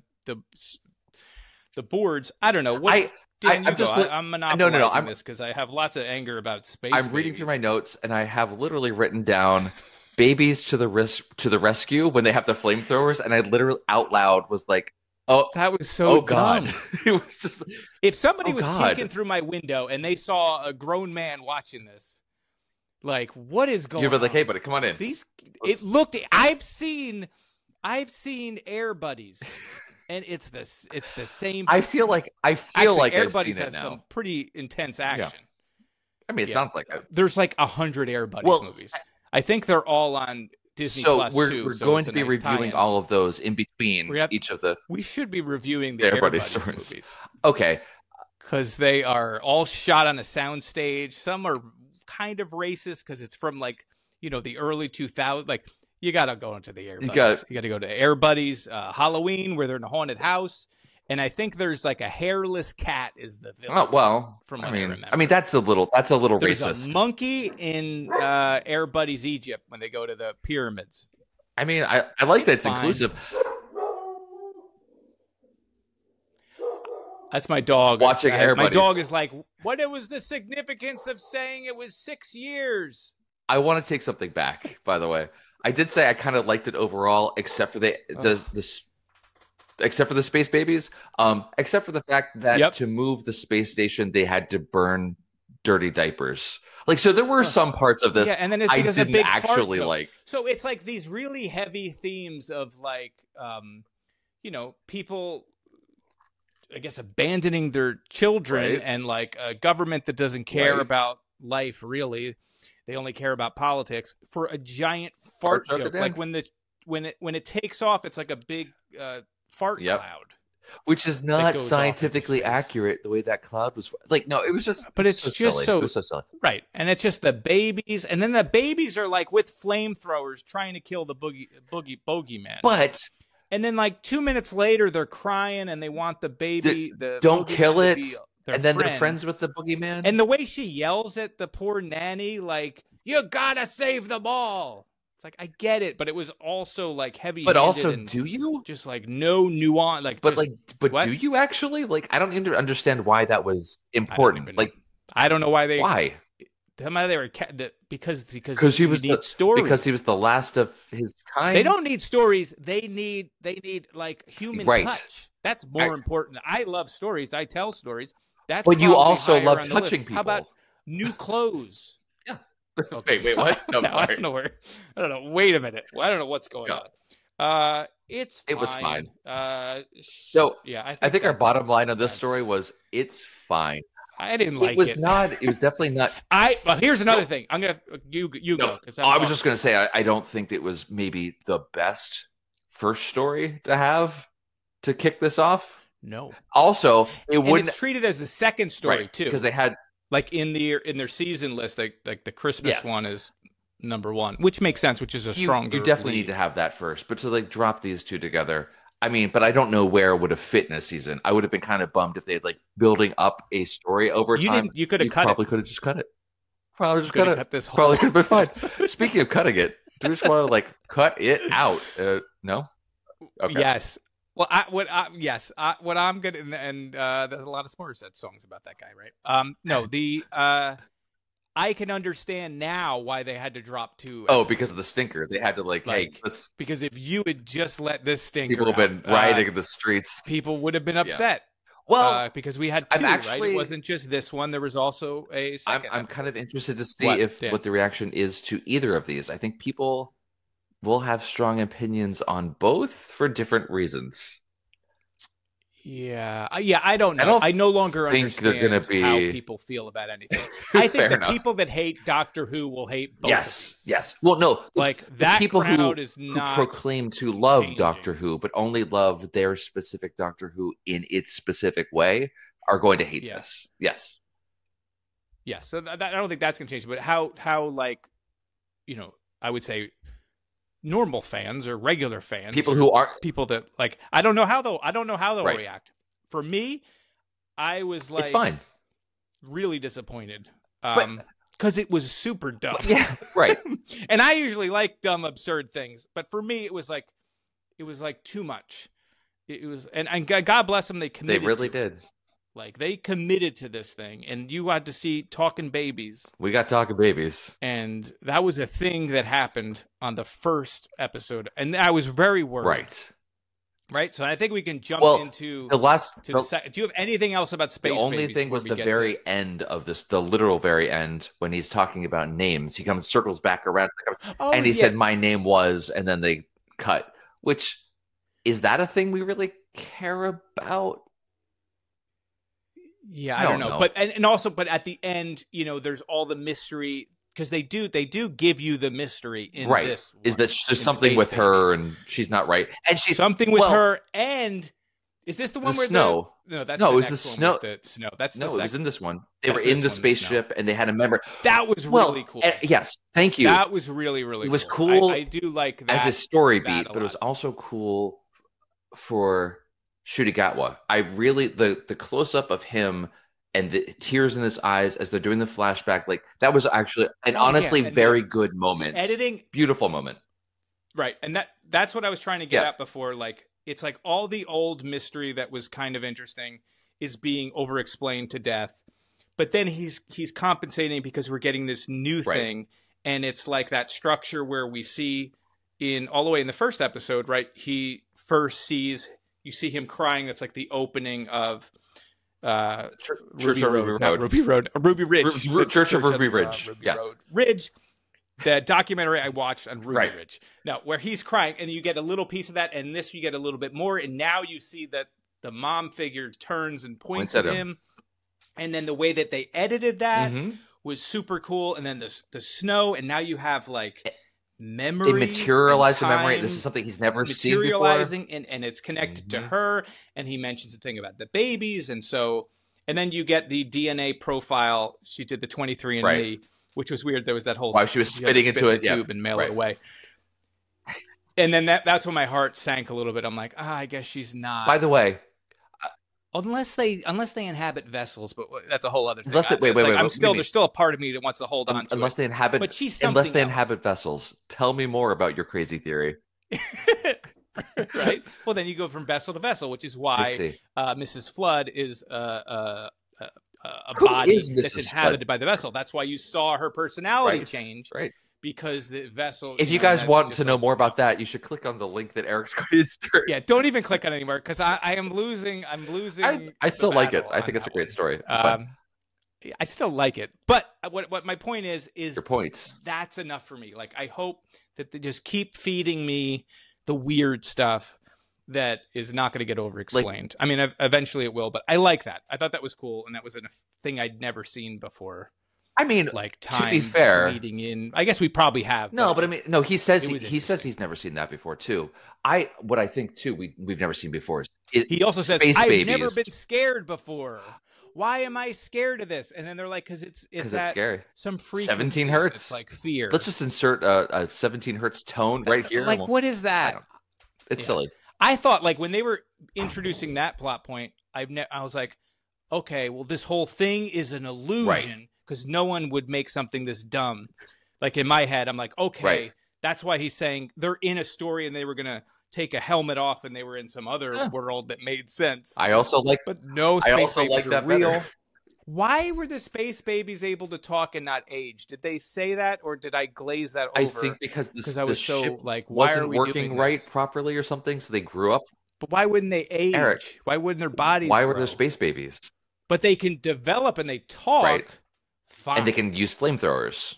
[SPEAKER 1] the boards. I don't know what. I'm monopolizing this because I have lots of anger about space.
[SPEAKER 2] I'm reading through my notes and I have literally written down babies to the rescue when they have the flamethrowers, and I literally out loud was like, "Oh,
[SPEAKER 1] that was so
[SPEAKER 2] God!"
[SPEAKER 1] dumb.
[SPEAKER 2] It was just
[SPEAKER 1] if somebody was peeking through my window and they saw a grown man watching this, like, what is going on?
[SPEAKER 2] You'd be like, "Hey, buddy, come on in."
[SPEAKER 1] It looked. I've seen Air Buddies. And it's the same.
[SPEAKER 2] I feel like
[SPEAKER 1] Air Buddies has some pretty intense action.
[SPEAKER 2] Yeah. I mean, it sounds like it.
[SPEAKER 1] There's like 100 Air Buddies movies. I think they're all on Disney Plus too.
[SPEAKER 2] We're going to be reviewing all of those in between each of the.
[SPEAKER 1] We should be reviewing the Air Buddies movies.
[SPEAKER 2] Okay,
[SPEAKER 1] because they are all shot on a soundstage. Some are kind of racist because it's from like the early 2000s. Like you got to go into the Air Buddies. You got to go to Air Buddies Halloween where they're in a haunted house. And I think there's like a hairless cat is the villain.
[SPEAKER 2] Oh well,
[SPEAKER 1] from what I remember.
[SPEAKER 2] I mean that's a little
[SPEAKER 1] There's
[SPEAKER 2] racist.
[SPEAKER 1] A monkey in Air Buddies Egypt when they go to the pyramids.
[SPEAKER 2] I mean, I like that it's inclusive.
[SPEAKER 1] That's my dog.
[SPEAKER 2] Watching Air
[SPEAKER 1] My
[SPEAKER 2] Buddies.
[SPEAKER 1] dog is like, what was the significance of saying it was 6 years?
[SPEAKER 2] I want to take something back. By the way, I did say I kind of liked it overall, except for except for the space babies, except for the fact that to move the space station, they had to burn dirty diapers. Like, so there were some parts of this
[SPEAKER 1] and then it's
[SPEAKER 2] I
[SPEAKER 1] because
[SPEAKER 2] didn't
[SPEAKER 1] a big
[SPEAKER 2] actually
[SPEAKER 1] fart
[SPEAKER 2] like.
[SPEAKER 1] So it's like these really heavy themes of like, people, I guess, abandoning their children and like a government that doesn't care about life, really. They only care about politics for a giant fart joke. Like when it takes off, it's like a big fart cloud,
[SPEAKER 2] which is not scientifically accurate. The way that cloud was, like, no, it was just,
[SPEAKER 1] but it's
[SPEAKER 2] so
[SPEAKER 1] just
[SPEAKER 2] silly. It was so silly,
[SPEAKER 1] right? And it's just the babies, and then the babies are like with flamethrowers trying to kill the bogeyman. And then like 2 minutes later, they're crying and they want the baby.
[SPEAKER 2] Don't kill it. And then
[SPEAKER 1] friend.
[SPEAKER 2] they're friends with the boogeyman.
[SPEAKER 1] And the way she yells at the poor nanny, like, you gotta save them all. It's like, I get it, but it was also like heavy.
[SPEAKER 2] But also, do you?
[SPEAKER 1] Just like no nuance, like.
[SPEAKER 2] But
[SPEAKER 1] just,
[SPEAKER 2] but
[SPEAKER 1] what?
[SPEAKER 2] do you actually? Like, I don't even understand why that was important.
[SPEAKER 1] I don't know why they.
[SPEAKER 2] Why?
[SPEAKER 1] They were because
[SPEAKER 2] he was
[SPEAKER 1] stories.
[SPEAKER 2] Because he was the last of his kind.
[SPEAKER 1] They don't need stories. They need like human touch. That's more important. I love stories. I tell stories. That's.
[SPEAKER 2] But you also love touching people.
[SPEAKER 1] How about new clothes?
[SPEAKER 2] Yeah.
[SPEAKER 1] Okay.
[SPEAKER 2] Wait, what? No, I'm sorry.
[SPEAKER 1] I don't know. Wait a minute. I don't know what's going on. It was fine.
[SPEAKER 2] So
[SPEAKER 1] yeah,
[SPEAKER 2] I think our bottom line on this story was it's fine.
[SPEAKER 1] I didn't like it.
[SPEAKER 2] It was not. It was definitely not.
[SPEAKER 1] But here's another thing. I'm gonna you go because
[SPEAKER 2] I was just gonna say I don't think it was maybe the best first story to have to kick this off.
[SPEAKER 1] No.
[SPEAKER 2] Also,
[SPEAKER 1] it's treated as the second story too,
[SPEAKER 2] because they had
[SPEAKER 1] like in their season list, like the Christmas one is number 1, which makes sense, which is a stronger.
[SPEAKER 2] You definitely need to have that first, but to like drop these two together. I mean, but I don't know where it would have fit in a season. I would have been kind of bummed if they had like building up a story over time.
[SPEAKER 1] You could have cut
[SPEAKER 2] probably
[SPEAKER 1] it.
[SPEAKER 2] could have just cut it. Probably just cut
[SPEAKER 1] this whole
[SPEAKER 2] probably could have been fine. Speaking of cutting it, do you just want to like cut it out? No. Okay.
[SPEAKER 1] Yes. Well, what I'm gonna and there's a lot of Morissette songs about that guy, right? No, I can understand now why they had to drop 2.
[SPEAKER 2] Oh, because of the stinker. They had to hey, let's.
[SPEAKER 1] Because if you had just let this stinker,
[SPEAKER 2] people have been rioting the streets.
[SPEAKER 1] People would have been upset.
[SPEAKER 2] Yeah. Well,
[SPEAKER 1] because we had 2, right? It wasn't just this one. There was also a second.
[SPEAKER 2] I'm kind of interested to see what the reaction is to either of these. I think people will have strong opinions on both for different reasons.
[SPEAKER 1] Yeah, I don't know. I no longer understand how people feel about anything. I think the people that hate Doctor Who will hate both of these.
[SPEAKER 2] Yes. Well, no,
[SPEAKER 1] like that
[SPEAKER 2] people
[SPEAKER 1] crowd is not
[SPEAKER 2] who proclaim to love
[SPEAKER 1] changing.
[SPEAKER 2] Doctor Who, but only love their specific Doctor Who in its specific way, are going to hate this. Yes.
[SPEAKER 1] Yes. So I don't think that's going to change. But how like, I would say normal fans or regular fans,
[SPEAKER 2] people who are
[SPEAKER 1] people that like, I don't know how they'll react. For me, I was like,
[SPEAKER 2] it's fine.
[SPEAKER 1] Really disappointed. Because it was super dumb.
[SPEAKER 2] Yeah, right.
[SPEAKER 1] And I usually like dumb, absurd things, but for me, it was like too much. It was, and God bless them, they committed.
[SPEAKER 2] They really did.
[SPEAKER 1] Like they committed to this thing, and you got to see talking babies.
[SPEAKER 2] We got talking babies,
[SPEAKER 1] and that was a thing that happened on the first episode, and I was very worried. Right. So I think we can jump into
[SPEAKER 2] the last.
[SPEAKER 1] Do you have anything else about Space Babies?
[SPEAKER 2] The only thing was the very end of this, the literal very end, when he's talking about names. He circles back around, and he said, "My name was," and then they cut. Which is that a thing we really care about?
[SPEAKER 1] Yeah, I don't know. But and also, but at the end, there's all the mystery. Because they do give you the mystery in this.
[SPEAKER 2] Is that there's something with her and she's not right, and she's
[SPEAKER 1] something with her, and is this the one where
[SPEAKER 2] snow?
[SPEAKER 1] No, that's
[SPEAKER 2] it was the snow.
[SPEAKER 1] The snow. That's
[SPEAKER 2] it was in this one. They were in the spaceship and they had a member.
[SPEAKER 1] That was really cool.
[SPEAKER 2] Yes, thank you.
[SPEAKER 1] That was really really.
[SPEAKER 2] It was cool.
[SPEAKER 1] I do like that
[SPEAKER 2] as a story beat, but it was also cool for Ncuti Gatwa. I really the close up of him. And the tears in his eyes as they're doing the flashback, like that was actually an honestly very good moment.
[SPEAKER 1] Editing,
[SPEAKER 2] beautiful moment,
[SPEAKER 1] right? And that's what I was trying to get at before. Like it's like all the old mystery that was kind of interesting is being over-explained to death, but then he's compensating because we're getting this new thing, and it's like that structure where we see all the way in the first episode, right? He first you see him crying. That's like the opening of. Ruby Ridge.
[SPEAKER 2] Church of Ruby Ridge.
[SPEAKER 1] Ridge. The documentary I watched on Ruby Ridge. Now, where he's crying, and you get a little piece of that, and this you get a little bit more, and now you see that the mom figure turns and points at him. And then the way that they edited that was super cool. And then the snow, and now you have like memory.
[SPEAKER 2] It materialized the memory. This is something he's never seen before.
[SPEAKER 1] Materializing, and it's connected to her. And he mentions the thing about the babies. And then you get the DNA profile. She did the 23andMe, which was weird. There was that whole...
[SPEAKER 2] While she was spitting into a
[SPEAKER 1] tube and mail it away. And then that's when my heart sank a little bit. I'm like, I guess she's not...
[SPEAKER 2] By the way,
[SPEAKER 1] Unless they inhabit vessels, but that's a whole other thing.
[SPEAKER 2] Unless they, wait,
[SPEAKER 1] It's like,
[SPEAKER 2] wait,
[SPEAKER 1] I'm
[SPEAKER 2] what do
[SPEAKER 1] still
[SPEAKER 2] you mean?
[SPEAKER 1] there's still a part of me that wants to hold on to
[SPEAKER 2] Unless
[SPEAKER 1] it.
[SPEAKER 2] they inhabit,
[SPEAKER 1] But she's
[SPEAKER 2] unless
[SPEAKER 1] something
[SPEAKER 2] they
[SPEAKER 1] else.
[SPEAKER 2] inhabit vessels. Tell me more about your crazy theory.
[SPEAKER 1] Right? Well, then you go from vessel to vessel, which is
[SPEAKER 2] I
[SPEAKER 1] why
[SPEAKER 2] see.
[SPEAKER 1] Mrs. Flood is a
[SPEAKER 2] Who
[SPEAKER 1] body
[SPEAKER 2] is
[SPEAKER 1] that's
[SPEAKER 2] Mrs.
[SPEAKER 1] inhabited
[SPEAKER 2] Flood?
[SPEAKER 1] by the vessel. That's why you saw her personality
[SPEAKER 2] Right.
[SPEAKER 1] change
[SPEAKER 2] Right.
[SPEAKER 1] because the vessel.
[SPEAKER 2] If you
[SPEAKER 1] know,
[SPEAKER 2] guys
[SPEAKER 1] that's
[SPEAKER 2] want
[SPEAKER 1] just
[SPEAKER 2] to know
[SPEAKER 1] like-
[SPEAKER 2] more about that, you should click on the link that Eric's got his story.
[SPEAKER 1] Yeah, don't even click on it anymore because I am losing. I'm losing.
[SPEAKER 2] I still
[SPEAKER 1] the
[SPEAKER 2] like it.
[SPEAKER 1] battle
[SPEAKER 2] I
[SPEAKER 1] on
[SPEAKER 2] think it's a
[SPEAKER 1] that
[SPEAKER 2] great
[SPEAKER 1] one.
[SPEAKER 2] story. It's fine.
[SPEAKER 1] Yeah, I still like it, but what my point is
[SPEAKER 2] Your points.
[SPEAKER 1] that's enough for me. Like I hope that they just keep feeding me the weird stuff that is not going to get over-explained. I mean, eventually it will, but I like that. I thought that was cool, and that was a thing I'd never seen before.
[SPEAKER 2] I mean,
[SPEAKER 1] Like
[SPEAKER 2] to
[SPEAKER 1] time
[SPEAKER 2] be fair,
[SPEAKER 1] leading in. I guess we probably have.
[SPEAKER 2] no, but I mean, no. He says
[SPEAKER 1] it was
[SPEAKER 2] he says he's never seen that before too. What I think too we've never seen before is
[SPEAKER 1] he also says
[SPEAKER 2] Space
[SPEAKER 1] I've
[SPEAKER 2] Babies.
[SPEAKER 1] never been scared before. Why am I scared of this? And then they're like, because it's at
[SPEAKER 2] scary.
[SPEAKER 1] some frequency.
[SPEAKER 2] 17 hertz.
[SPEAKER 1] It's like fear.
[SPEAKER 2] Let's just insert a 17 hertz tone right here.
[SPEAKER 1] Like,
[SPEAKER 2] and
[SPEAKER 1] what is
[SPEAKER 2] I
[SPEAKER 1] that?
[SPEAKER 2] don't- It's
[SPEAKER 1] Yeah.
[SPEAKER 2] silly.
[SPEAKER 1] I thought like when they were introducing that plot point, I was like, okay, well this whole thing is an illusion because no one would make something this dumb. Like in my head, I'm like, okay,
[SPEAKER 2] Right.
[SPEAKER 1] that's why he's saying they're in a story and they were gonna take a helmet off and they were in some other
[SPEAKER 2] Yeah.
[SPEAKER 1] world that made sense.
[SPEAKER 2] I also like.
[SPEAKER 1] But no
[SPEAKER 2] I
[SPEAKER 1] space
[SPEAKER 2] also
[SPEAKER 1] babies
[SPEAKER 2] like
[SPEAKER 1] are
[SPEAKER 2] that
[SPEAKER 1] real.
[SPEAKER 2] better.
[SPEAKER 1] Why were the space babies able to talk and not age? Did they say that, or did I glaze that over?
[SPEAKER 2] I think because
[SPEAKER 1] I
[SPEAKER 2] the
[SPEAKER 1] was
[SPEAKER 2] ship
[SPEAKER 1] so like, why are
[SPEAKER 2] wasn't
[SPEAKER 1] we
[SPEAKER 2] working
[SPEAKER 1] doing
[SPEAKER 2] right
[SPEAKER 1] this?
[SPEAKER 2] properly or something, so they grew up.
[SPEAKER 1] But why wouldn't they age?
[SPEAKER 2] Eric,
[SPEAKER 1] Why wouldn't their bodies?
[SPEAKER 2] Why were
[SPEAKER 1] grow?
[SPEAKER 2] there space babies?
[SPEAKER 1] But they can develop and they talk.
[SPEAKER 2] Right.
[SPEAKER 1] Fine.
[SPEAKER 2] And they can use flamethrowers.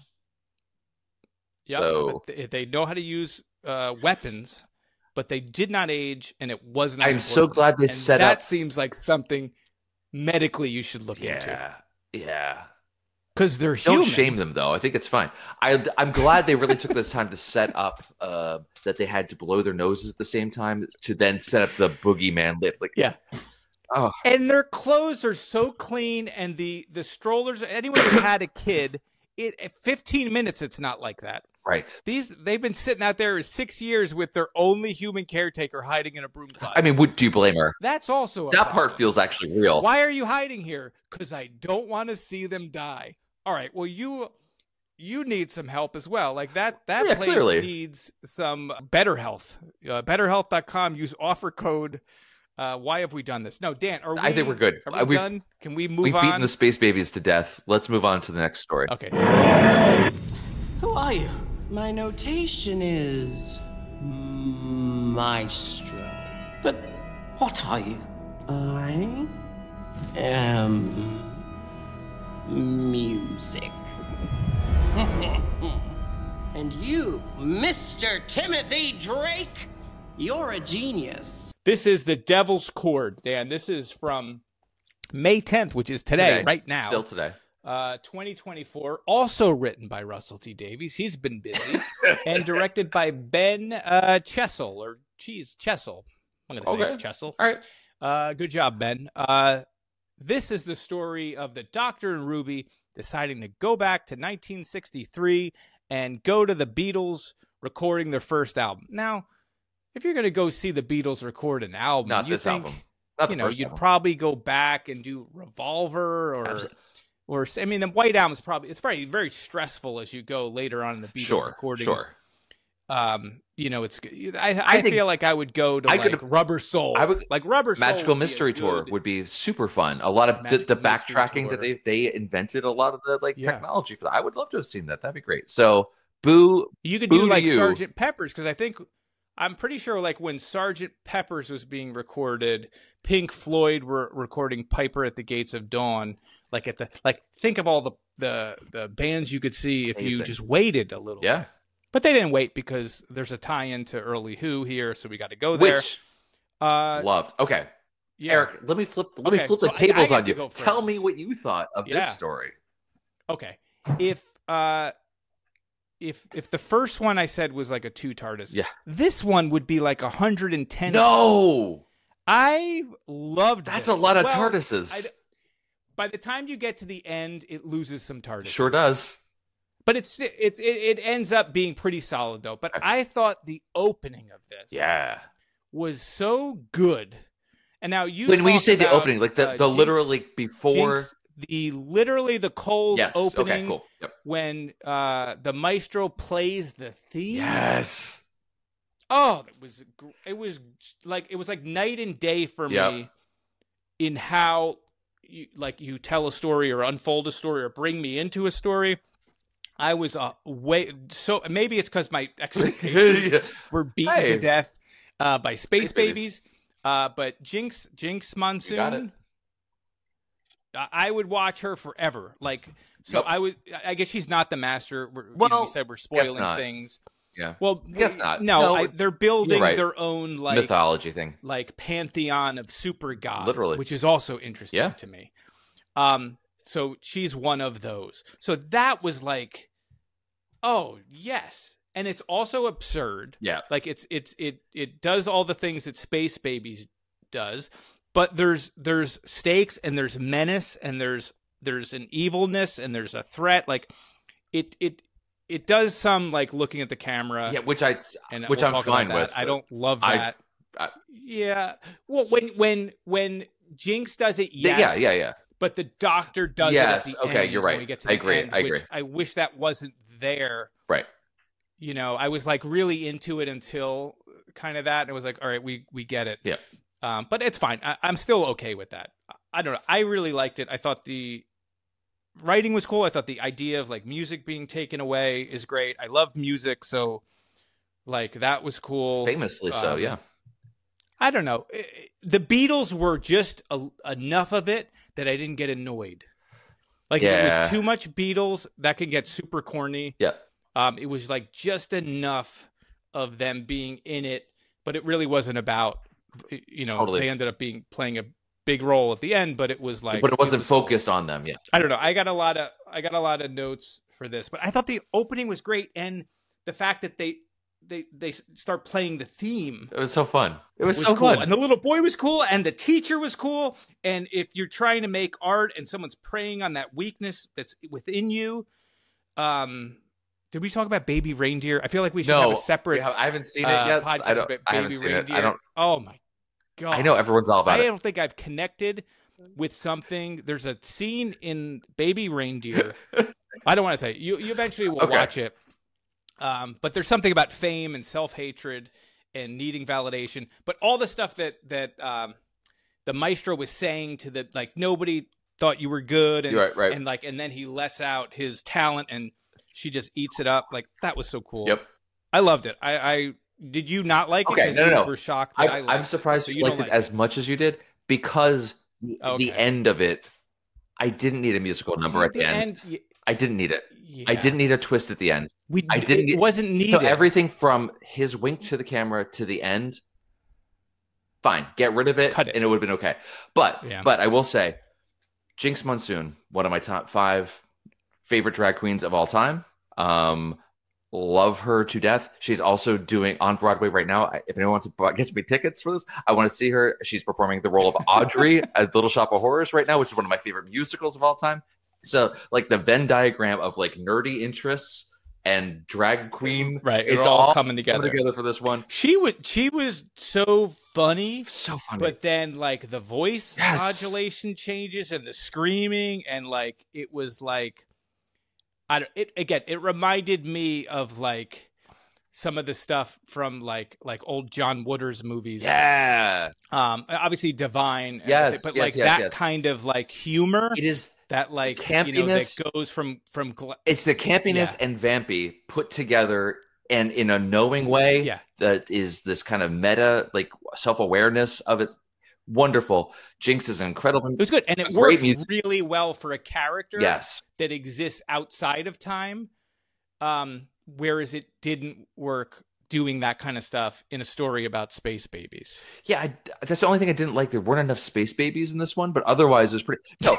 [SPEAKER 1] Yep,
[SPEAKER 2] So
[SPEAKER 1] but they know how to use weapons, but they did not age, and it was not.
[SPEAKER 2] I'm so
[SPEAKER 1] important.
[SPEAKER 2] glad they
[SPEAKER 1] And
[SPEAKER 2] set
[SPEAKER 1] that
[SPEAKER 2] up.
[SPEAKER 1] seems like something medically you should look into
[SPEAKER 2] Yeah.
[SPEAKER 1] because they're
[SPEAKER 2] Don't
[SPEAKER 1] human.
[SPEAKER 2] shame them though. I think it's fine. I'm glad they really took this time to set up that they had to blow their noses at the same time to then set up the boogeyman lift. Like,
[SPEAKER 1] Yeah.
[SPEAKER 2] Oh,
[SPEAKER 1] And their clothes are so clean, and the strollers. Anyone who's had a kid, at 15 minutes, it's not like that.
[SPEAKER 2] right.
[SPEAKER 1] They've been sitting out there 6 years with their only human caretaker hiding in a broom closet.
[SPEAKER 2] I mean, do you blame her?
[SPEAKER 1] that's also a
[SPEAKER 2] That
[SPEAKER 1] problem.
[SPEAKER 2] part feels actually real.
[SPEAKER 1] Why are you hiding here? Because I don't want to see them die. All right. Well, you need some help as well. Like that
[SPEAKER 2] Yeah,
[SPEAKER 1] place
[SPEAKER 2] clearly.
[SPEAKER 1] needs some better health. BetterHealth.com. Use offer code. Why have we done this? No, Dan.
[SPEAKER 2] I think we're good.
[SPEAKER 1] Are we
[SPEAKER 2] We've-
[SPEAKER 1] done? Can we move
[SPEAKER 2] We've
[SPEAKER 1] on?
[SPEAKER 2] beaten the space babies to death. Let's move on to the next story.
[SPEAKER 1] Okay.
[SPEAKER 5] Who are you? My notation is Maestro. But what are you? I am music. And you, Mr. Timothy Drake, you're a genius.
[SPEAKER 1] This is the Devil's Chord, Dan. This is from May 10th, which is today, right now.
[SPEAKER 2] Still today.
[SPEAKER 1] 2024, also written by Russell T Davies. He's been busy. And directed by Ben Chessel, or Chessel. I'm going to say
[SPEAKER 2] Okay.
[SPEAKER 1] it's Chessel.
[SPEAKER 2] All right.
[SPEAKER 1] Good job, Ben. This is the story of the Doctor and Ruby deciding to go back to 1963 and go to the Beatles recording their first album. Now, if you're going to go see the Beatles record an album,
[SPEAKER 2] Not
[SPEAKER 1] you
[SPEAKER 2] this
[SPEAKER 1] think,
[SPEAKER 2] album. Not the first
[SPEAKER 1] you'd
[SPEAKER 2] album.
[SPEAKER 1] probably go back and do Revolver or I mean, the White Album is probably, it's very, very stressful as you go later on in the Beatles recordings.
[SPEAKER 2] Sure.
[SPEAKER 1] It's, I
[SPEAKER 2] think-
[SPEAKER 1] feel like I would go to
[SPEAKER 2] I
[SPEAKER 1] like
[SPEAKER 2] could-
[SPEAKER 1] Rubber Soul.
[SPEAKER 2] I would-
[SPEAKER 1] like Rubber Soul.
[SPEAKER 2] Magical
[SPEAKER 1] would be a
[SPEAKER 2] Mystery Tour
[SPEAKER 1] good-
[SPEAKER 2] would be super fun. A lot of the
[SPEAKER 1] Magical Mystery
[SPEAKER 2] backtracking that
[SPEAKER 1] Tour.
[SPEAKER 2] they invented a lot of the
[SPEAKER 1] Yeah.
[SPEAKER 2] technology for that. I would love to have seen that. That'd be great. So, boo.
[SPEAKER 1] You could
[SPEAKER 2] Boo
[SPEAKER 1] do
[SPEAKER 2] to
[SPEAKER 1] like
[SPEAKER 2] you.
[SPEAKER 1] Sergeant Pepper's because I'm pretty sure like when Sergeant Pepper's was being recorded, Pink Floyd were recording Piper at the Gates of Dawn. Think of all the bands you could see if you
[SPEAKER 2] Amazing.
[SPEAKER 1] just waited a little.
[SPEAKER 2] Yeah.
[SPEAKER 1] bit. But they didn't wait because there's a tie-in to early Who here, so we got to go there.
[SPEAKER 2] Which
[SPEAKER 1] Loved.
[SPEAKER 2] Okay.
[SPEAKER 1] Yeah.
[SPEAKER 2] Eric, let me flip
[SPEAKER 1] Okay,
[SPEAKER 2] the
[SPEAKER 1] so I
[SPEAKER 2] tables
[SPEAKER 1] get
[SPEAKER 2] on
[SPEAKER 1] to
[SPEAKER 2] you.
[SPEAKER 1] go
[SPEAKER 2] Tell
[SPEAKER 1] first.
[SPEAKER 2] me what you thought of
[SPEAKER 1] Yeah.
[SPEAKER 2] this story.
[SPEAKER 1] Okay. If the first one I said was like a 2 TARDIS,
[SPEAKER 2] Yeah.
[SPEAKER 1] this one would be like 110.
[SPEAKER 2] No.
[SPEAKER 1] I loved
[SPEAKER 2] That's
[SPEAKER 1] this.
[SPEAKER 2] a lot of
[SPEAKER 1] Well,
[SPEAKER 2] TARDISes.
[SPEAKER 1] by the time you get to the end, it loses some TARDIS.
[SPEAKER 2] Sure does.
[SPEAKER 1] But it ends up being pretty solid though. But I thought the opening of this
[SPEAKER 2] Yeah.
[SPEAKER 1] was so good. And now you
[SPEAKER 2] when you
[SPEAKER 1] talk
[SPEAKER 2] say the
[SPEAKER 1] about,
[SPEAKER 2] opening, like the
[SPEAKER 1] Jinx-
[SPEAKER 2] literally before.
[SPEAKER 1] Jinx, literally the cold
[SPEAKER 2] Yes.
[SPEAKER 1] opening
[SPEAKER 2] Okay. Cool. Yep.
[SPEAKER 1] when the maestro plays the theme.
[SPEAKER 2] Yes.
[SPEAKER 1] Oh, it was like night and day for
[SPEAKER 2] Yep.
[SPEAKER 1] me in how you tell a story or unfold a story or bring me into a story. I was so maybe it's because my expectations
[SPEAKER 2] Yeah.
[SPEAKER 1] were beaten to death by Space Babies. But Jinx Monsoon,
[SPEAKER 2] You got it.
[SPEAKER 1] I would watch her forever. Like, so
[SPEAKER 2] Yep.
[SPEAKER 1] I guess she's not the master.
[SPEAKER 2] Well,
[SPEAKER 1] we said we're spoiling
[SPEAKER 2] not.
[SPEAKER 1] things.
[SPEAKER 2] Yeah.
[SPEAKER 1] Well,
[SPEAKER 2] Guess not.
[SPEAKER 1] No,
[SPEAKER 2] No,
[SPEAKER 1] they're building
[SPEAKER 2] you're right.
[SPEAKER 1] their own
[SPEAKER 2] Mythology thing.
[SPEAKER 1] like pantheon of super gods,
[SPEAKER 2] Literally.
[SPEAKER 1] which is also interesting
[SPEAKER 2] Yeah.
[SPEAKER 1] to me. So she's one of those. So that was like, oh yes, and it's also absurd.
[SPEAKER 2] Yeah.
[SPEAKER 1] Like it does all the things that Space Babies does, but there's stakes and there's menace and there's an evilness and there's a threat. Like it does some like looking at the camera.
[SPEAKER 2] Yeah, which
[SPEAKER 1] and
[SPEAKER 2] I'm
[SPEAKER 1] we'll talk
[SPEAKER 2] fine
[SPEAKER 1] about that.
[SPEAKER 2] with.
[SPEAKER 1] I don't love
[SPEAKER 2] I-
[SPEAKER 1] that. Yeah. Well, when Jinx does it,
[SPEAKER 2] Yeah.
[SPEAKER 1] yes.
[SPEAKER 2] Yeah.
[SPEAKER 1] But the Doctor does
[SPEAKER 2] Yes,
[SPEAKER 1] it at the
[SPEAKER 2] okay,
[SPEAKER 1] end.
[SPEAKER 2] you're
[SPEAKER 1] when
[SPEAKER 2] right.
[SPEAKER 1] we get to
[SPEAKER 2] I
[SPEAKER 1] the
[SPEAKER 2] agree,
[SPEAKER 1] end,
[SPEAKER 2] I
[SPEAKER 1] which
[SPEAKER 2] agree.
[SPEAKER 1] I wish that wasn't there.
[SPEAKER 2] Right.
[SPEAKER 1] You know, I was like really into it until kind of that. And it was like, all right, we get it.
[SPEAKER 2] Yeah.
[SPEAKER 1] But it's fine. I'm still okay with that. I don't know. I really liked it. I thought the writing was cool. I thought the idea of like music being taken away is great. I love music, so like that was cool.
[SPEAKER 2] Famously so. Yeah.
[SPEAKER 1] I don't know. The Beatles were just enough of it that I didn't get annoyed. Like if it
[SPEAKER 2] Yeah.
[SPEAKER 1] was too much Beatles, that could get super corny.
[SPEAKER 2] Yeah.
[SPEAKER 1] It was like just enough of them being in it, but it really wasn't about. You know,
[SPEAKER 2] Totally.
[SPEAKER 1] they ended up playing a big role at the end, but it was like,
[SPEAKER 2] But it wasn't
[SPEAKER 1] was cool.
[SPEAKER 2] focused on them. Yeah.
[SPEAKER 1] I don't know. I got a lot of notes for this, but I thought the opening was great, and the fact that they start playing the theme
[SPEAKER 2] It was so fun. It was,
[SPEAKER 1] was
[SPEAKER 2] so
[SPEAKER 1] cool,
[SPEAKER 2] fun.
[SPEAKER 1] and the little boy was cool, and the teacher was cool. And if you're trying to make art and someone's preying on that weakness that's within you, did we talk about Baby Reindeer? I feel like we should have a separate.
[SPEAKER 2] I haven't seen it yet.
[SPEAKER 1] Podcast
[SPEAKER 2] I don't.
[SPEAKER 1] about
[SPEAKER 2] I haven't
[SPEAKER 1] Baby
[SPEAKER 2] seen
[SPEAKER 1] Reindeer.
[SPEAKER 2] it. I don't.
[SPEAKER 1] Oh my god!
[SPEAKER 2] I know everyone's all about
[SPEAKER 1] I
[SPEAKER 2] it.
[SPEAKER 1] don't think I've connected with something. There's a scene in Baby Reindeer. I don't want to say you eventually will
[SPEAKER 2] Okay.
[SPEAKER 1] watch it. But there's something about fame and self-hatred and needing validation. But all the stuff that the maestro was saying to the like nobody thought you were good and
[SPEAKER 2] Right.
[SPEAKER 1] and then he lets out his talent and she just eats it up. Like that was so cool.
[SPEAKER 2] Yep.
[SPEAKER 1] I loved it. I did you not like it?
[SPEAKER 2] Okay,
[SPEAKER 1] 'Cause
[SPEAKER 2] no.
[SPEAKER 1] you were shocked that I liked
[SPEAKER 2] I'm
[SPEAKER 1] it.
[SPEAKER 2] surprised
[SPEAKER 1] So
[SPEAKER 2] you
[SPEAKER 1] you
[SPEAKER 2] liked
[SPEAKER 1] don't
[SPEAKER 2] it
[SPEAKER 1] like
[SPEAKER 2] as much as you did because
[SPEAKER 1] Okay.
[SPEAKER 2] the end of it, I didn't need a musical number at the end. I didn't need it. I didn't need a twist at the end. I didn't.
[SPEAKER 1] It wasn't needed.
[SPEAKER 2] So everything from his wink to the camera to the end, fine. Get rid of it,
[SPEAKER 1] Cut it.
[SPEAKER 2] and it would have been okay. But
[SPEAKER 1] Yeah.
[SPEAKER 2] I will say, Jinx Monsoon, one of my top 5 favorite drag queens of all time. Love her to death. She's also doing on Broadway right now. If anyone wants to get me tickets for this, I want to see her. She's performing the role of Audrey as Little Shop of Horrors right now, which is one of my favorite musicals of all time. So, like the Venn diagram of like nerdy interests and drag queen,
[SPEAKER 1] Right,
[SPEAKER 2] It's
[SPEAKER 1] all
[SPEAKER 2] all
[SPEAKER 1] coming together.
[SPEAKER 2] for this one.
[SPEAKER 1] She was so funny,
[SPEAKER 2] So funny.
[SPEAKER 1] but then like the voice
[SPEAKER 2] Yes.
[SPEAKER 1] modulation changes and the screaming and like it was like it reminded me of like some of the stuff from like old John Waters movies.
[SPEAKER 2] Yeah,
[SPEAKER 1] Obviously Divine. and
[SPEAKER 2] Yes,
[SPEAKER 1] everything, but
[SPEAKER 2] yes,
[SPEAKER 1] like
[SPEAKER 2] yes,
[SPEAKER 1] that
[SPEAKER 2] yes.
[SPEAKER 1] kind of like humor
[SPEAKER 2] it is.
[SPEAKER 1] that like
[SPEAKER 2] campiness.
[SPEAKER 1] that goes from
[SPEAKER 2] It's the campiness and vampy put together, and in a knowing way.
[SPEAKER 1] Yeah.
[SPEAKER 2] That is this kind of meta, like self-awareness of it. Wonderful. Jinx is incredible.
[SPEAKER 1] It was good, and it
[SPEAKER 2] Great
[SPEAKER 1] worked
[SPEAKER 2] music.
[SPEAKER 1] really well for a character
[SPEAKER 2] Yes.
[SPEAKER 1] that exists outside of time. Whereas it didn't work doing that kind of stuff in a story about space babies.
[SPEAKER 2] Yeah, that's the only thing I didn't like. There weren't enough space babies in this one, but otherwise it was pretty. No,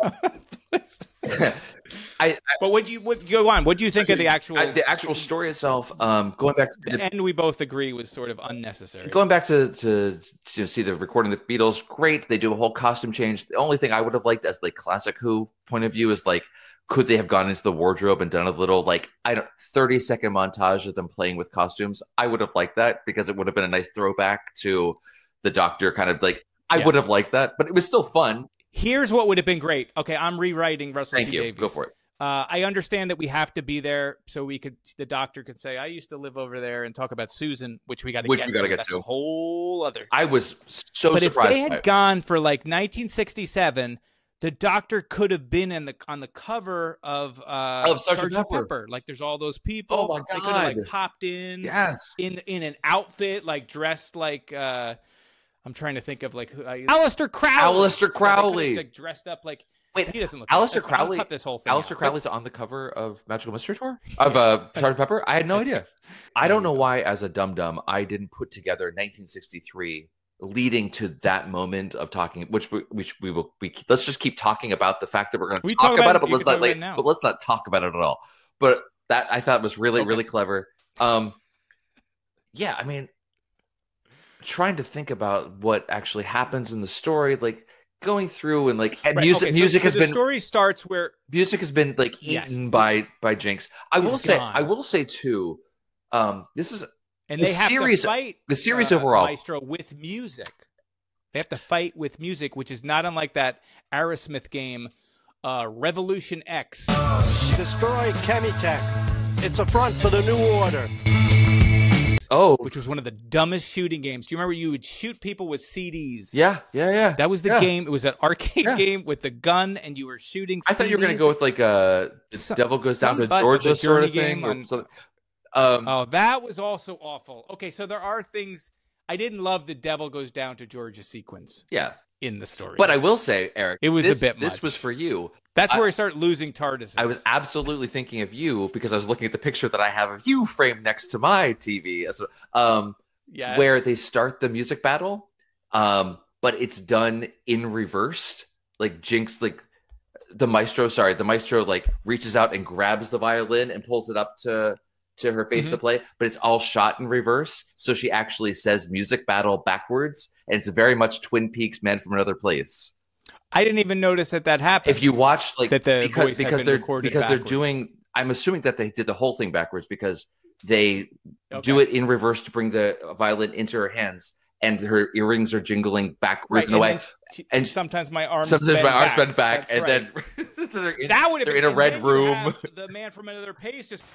[SPEAKER 1] But go on? What do you think of the actual
[SPEAKER 2] story itself? Going back to
[SPEAKER 1] the end, we both agree was sort of unnecessary.
[SPEAKER 2] Going back to see the recording of the Beatles, great. They do a whole costume change. The only thing I would have liked as like classic Who point of view is like, could they have gone into the wardrobe and done a little 30-second montage of them playing with costumes? I would have liked that because it would have been a nice throwback to the Doctor kind of like I
[SPEAKER 1] Yeah.
[SPEAKER 2] would have liked that, but it was still fun.
[SPEAKER 1] Here's what would have been great. Okay, I'm rewriting Russell
[SPEAKER 2] Thank
[SPEAKER 1] T
[SPEAKER 2] you.
[SPEAKER 1] Davies.
[SPEAKER 2] Go for it.
[SPEAKER 1] I understand that we have to be there so the doctor could say, I used to live over there and talk about Susan, which we got to get to. That's a whole other.
[SPEAKER 2] I was so
[SPEAKER 1] but
[SPEAKER 2] surprised.
[SPEAKER 1] If they had gone for like 1967, the doctor could have been on the cover of
[SPEAKER 2] Sergeant
[SPEAKER 1] Pepper. Like there's all those people.
[SPEAKER 2] Oh my
[SPEAKER 1] They could have like
[SPEAKER 2] God.
[SPEAKER 1] popped in.
[SPEAKER 2] Yes.
[SPEAKER 1] In an outfit, like dressed like I'm trying to think of like Aleister Crowley.
[SPEAKER 2] Aleister Crowley.
[SPEAKER 1] Like dressed up like.
[SPEAKER 2] Wait,
[SPEAKER 1] he doesn't look.
[SPEAKER 2] Aleister Crowley.
[SPEAKER 1] Cut this whole thing.
[SPEAKER 2] Aleister
[SPEAKER 1] out.
[SPEAKER 2] Crowley's on the cover of Magical Mystery Tour of Sergeant Pepper. I had no idea. I don't know why, as a dum-dum, I didn't put together 1963 leading to that moment of talking. Which we will. Let's just keep talking about the fact that we're going to talk about it, but let's not talk about it at all. But that I thought was really clever. Yeah, I mean, trying to think about what actually happens in the story, like. Going through and music has been.
[SPEAKER 1] The story starts where
[SPEAKER 2] music has been like eaten by Jinx. I will say too. This is
[SPEAKER 1] and they have to fight
[SPEAKER 2] the series overall.
[SPEAKER 1] Maestro with music. They have to fight with music, which is not unlike that Aerosmith game, Revolution X.
[SPEAKER 7] Destroy Chemitech. It's a front for the New Order.
[SPEAKER 2] Oh,
[SPEAKER 1] which was one of the dumbest shooting games. Do you remember you would shoot people with CDs?
[SPEAKER 2] Yeah.
[SPEAKER 1] That was the game. It was an arcade game with the gun, and you were shooting CDs.
[SPEAKER 2] I thought you were going to go with like Devil Goes Down to Georgia sort of thing.
[SPEAKER 1] That was also awful. Okay, so there are things I didn't love. The Devil Goes Down to Georgia sequence.
[SPEAKER 2] Yeah.
[SPEAKER 1] In the story,
[SPEAKER 2] but I will say, Eric,
[SPEAKER 1] it was a bit much.
[SPEAKER 2] This was for you.
[SPEAKER 1] That's where I start losing TARDIS.
[SPEAKER 2] I was absolutely thinking of you because I was looking at the picture that I have of you framed next to my TV. Where they start the music battle, but it's done in reverse. Like Jinx, like the maestro like reaches out and grabs the violin and pulls it up to her face to play, but it's all shot in reverse. So she actually says music battle backwards, and it's very much Twin Peaks Man from Another Place.
[SPEAKER 1] I didn't even notice that happened.
[SPEAKER 2] If you watch because
[SPEAKER 1] they're
[SPEAKER 2] doing, I'm assuming that they did the whole thing backwards because they do it in reverse to bring the violin into her hands, and her earrings are jingling backwards in a way.
[SPEAKER 1] And sometimes my arms
[SPEAKER 2] bend back,
[SPEAKER 1] That's
[SPEAKER 2] and
[SPEAKER 1] right.
[SPEAKER 2] then
[SPEAKER 1] they're
[SPEAKER 2] in a red room.
[SPEAKER 1] The Man from Another Place just.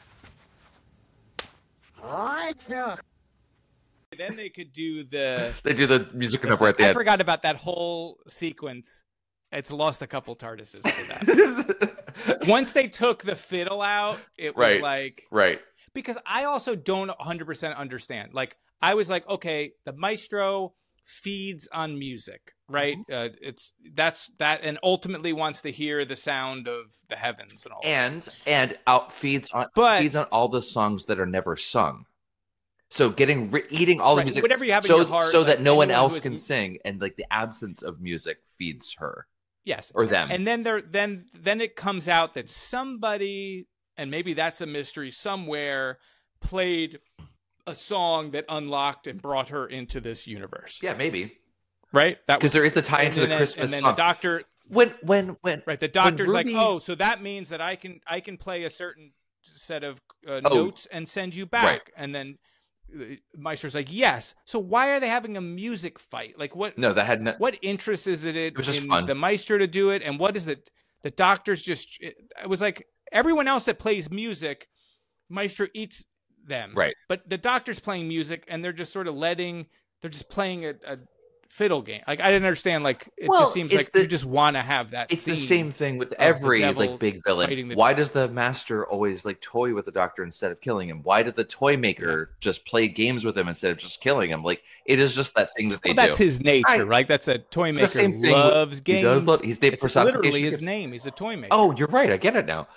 [SPEAKER 1] Then they could do the.
[SPEAKER 2] They do the music number at the end.
[SPEAKER 1] I forgot about that whole sequence. It's lost a couple TARDISes for that. Once they took the fiddle out, it was
[SPEAKER 2] right.
[SPEAKER 1] Because I also don't 100% understand. Like I was like, okay, the maestro feeds on music, right? It's that's that, and ultimately wants to hear the sound of the heavens and all.
[SPEAKER 2] And feeds on all the songs that are never sung. So eating all the music,
[SPEAKER 1] whatever you have in your heart,
[SPEAKER 2] so that no one else can sing, and like the absence of music feeds her.
[SPEAKER 1] Yes,
[SPEAKER 2] or them.
[SPEAKER 1] And then it comes out that somebody, and maybe that's a mystery somewhere, played a song that unlocked and brought her into this universe.
[SPEAKER 2] Yeah, maybe.
[SPEAKER 1] Right?
[SPEAKER 2] Because there is the tie into the Christmas
[SPEAKER 1] and then
[SPEAKER 2] song.
[SPEAKER 1] The doctor
[SPEAKER 2] when
[SPEAKER 1] right, the doctor's
[SPEAKER 2] Ruby,
[SPEAKER 1] like, so that means that I can play a certain set of notes and send you back,
[SPEAKER 2] right.
[SPEAKER 1] And then Maestro's like, yes. So why are they having a music fight? Like what?
[SPEAKER 2] No, that had no.
[SPEAKER 1] What interest is it in
[SPEAKER 2] fun.
[SPEAKER 1] The Maestro to do it? And what is it? The doctor's just. It was like everyone else that plays music, Maestro eats them.
[SPEAKER 2] Right.
[SPEAKER 1] But the doctor's playing music, and they're just sort of they're just playing a fiddle game. Like I didn't understand. Like it just seems like you just want to have that.
[SPEAKER 2] It's the same thing with every like big villain. Why does the master always like toy with the doctor instead of killing him? Why did the toy maker just play games with him instead of just killing him? Like it is just that thing that they do.
[SPEAKER 1] That's his nature, right? That's a toy maker. The same thing loves games.
[SPEAKER 2] He does love. He's the personification.
[SPEAKER 1] Literally his name. He's a toy maker.
[SPEAKER 2] Oh, you're right. I get it now.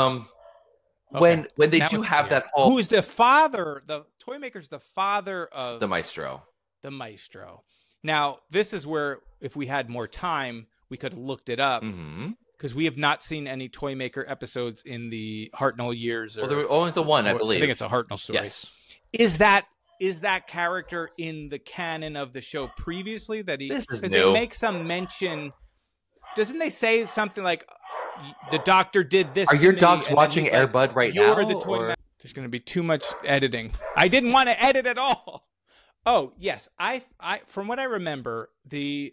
[SPEAKER 2] When they do have that whole,
[SPEAKER 1] who is the father? The toy maker's the father of
[SPEAKER 2] the maestro.
[SPEAKER 1] The maestro. Now, this is where, if we had more time, we could have looked it up, because we have not seen any Toy Maker episodes in the Hartnell years.
[SPEAKER 2] Well, there was only the one, I believe.
[SPEAKER 1] I think it's a Hartnell story.
[SPEAKER 2] Yes.
[SPEAKER 1] Is that character in the canon of the show previously? That he,
[SPEAKER 2] because
[SPEAKER 1] they make some mention. Doesn't they say something like, the doctor did this?
[SPEAKER 2] Are your dogs watching Air Bud right now?
[SPEAKER 1] You're the toy. There's going to be too much editing. I didn't want to edit at all. Oh yes, I from what I remember, the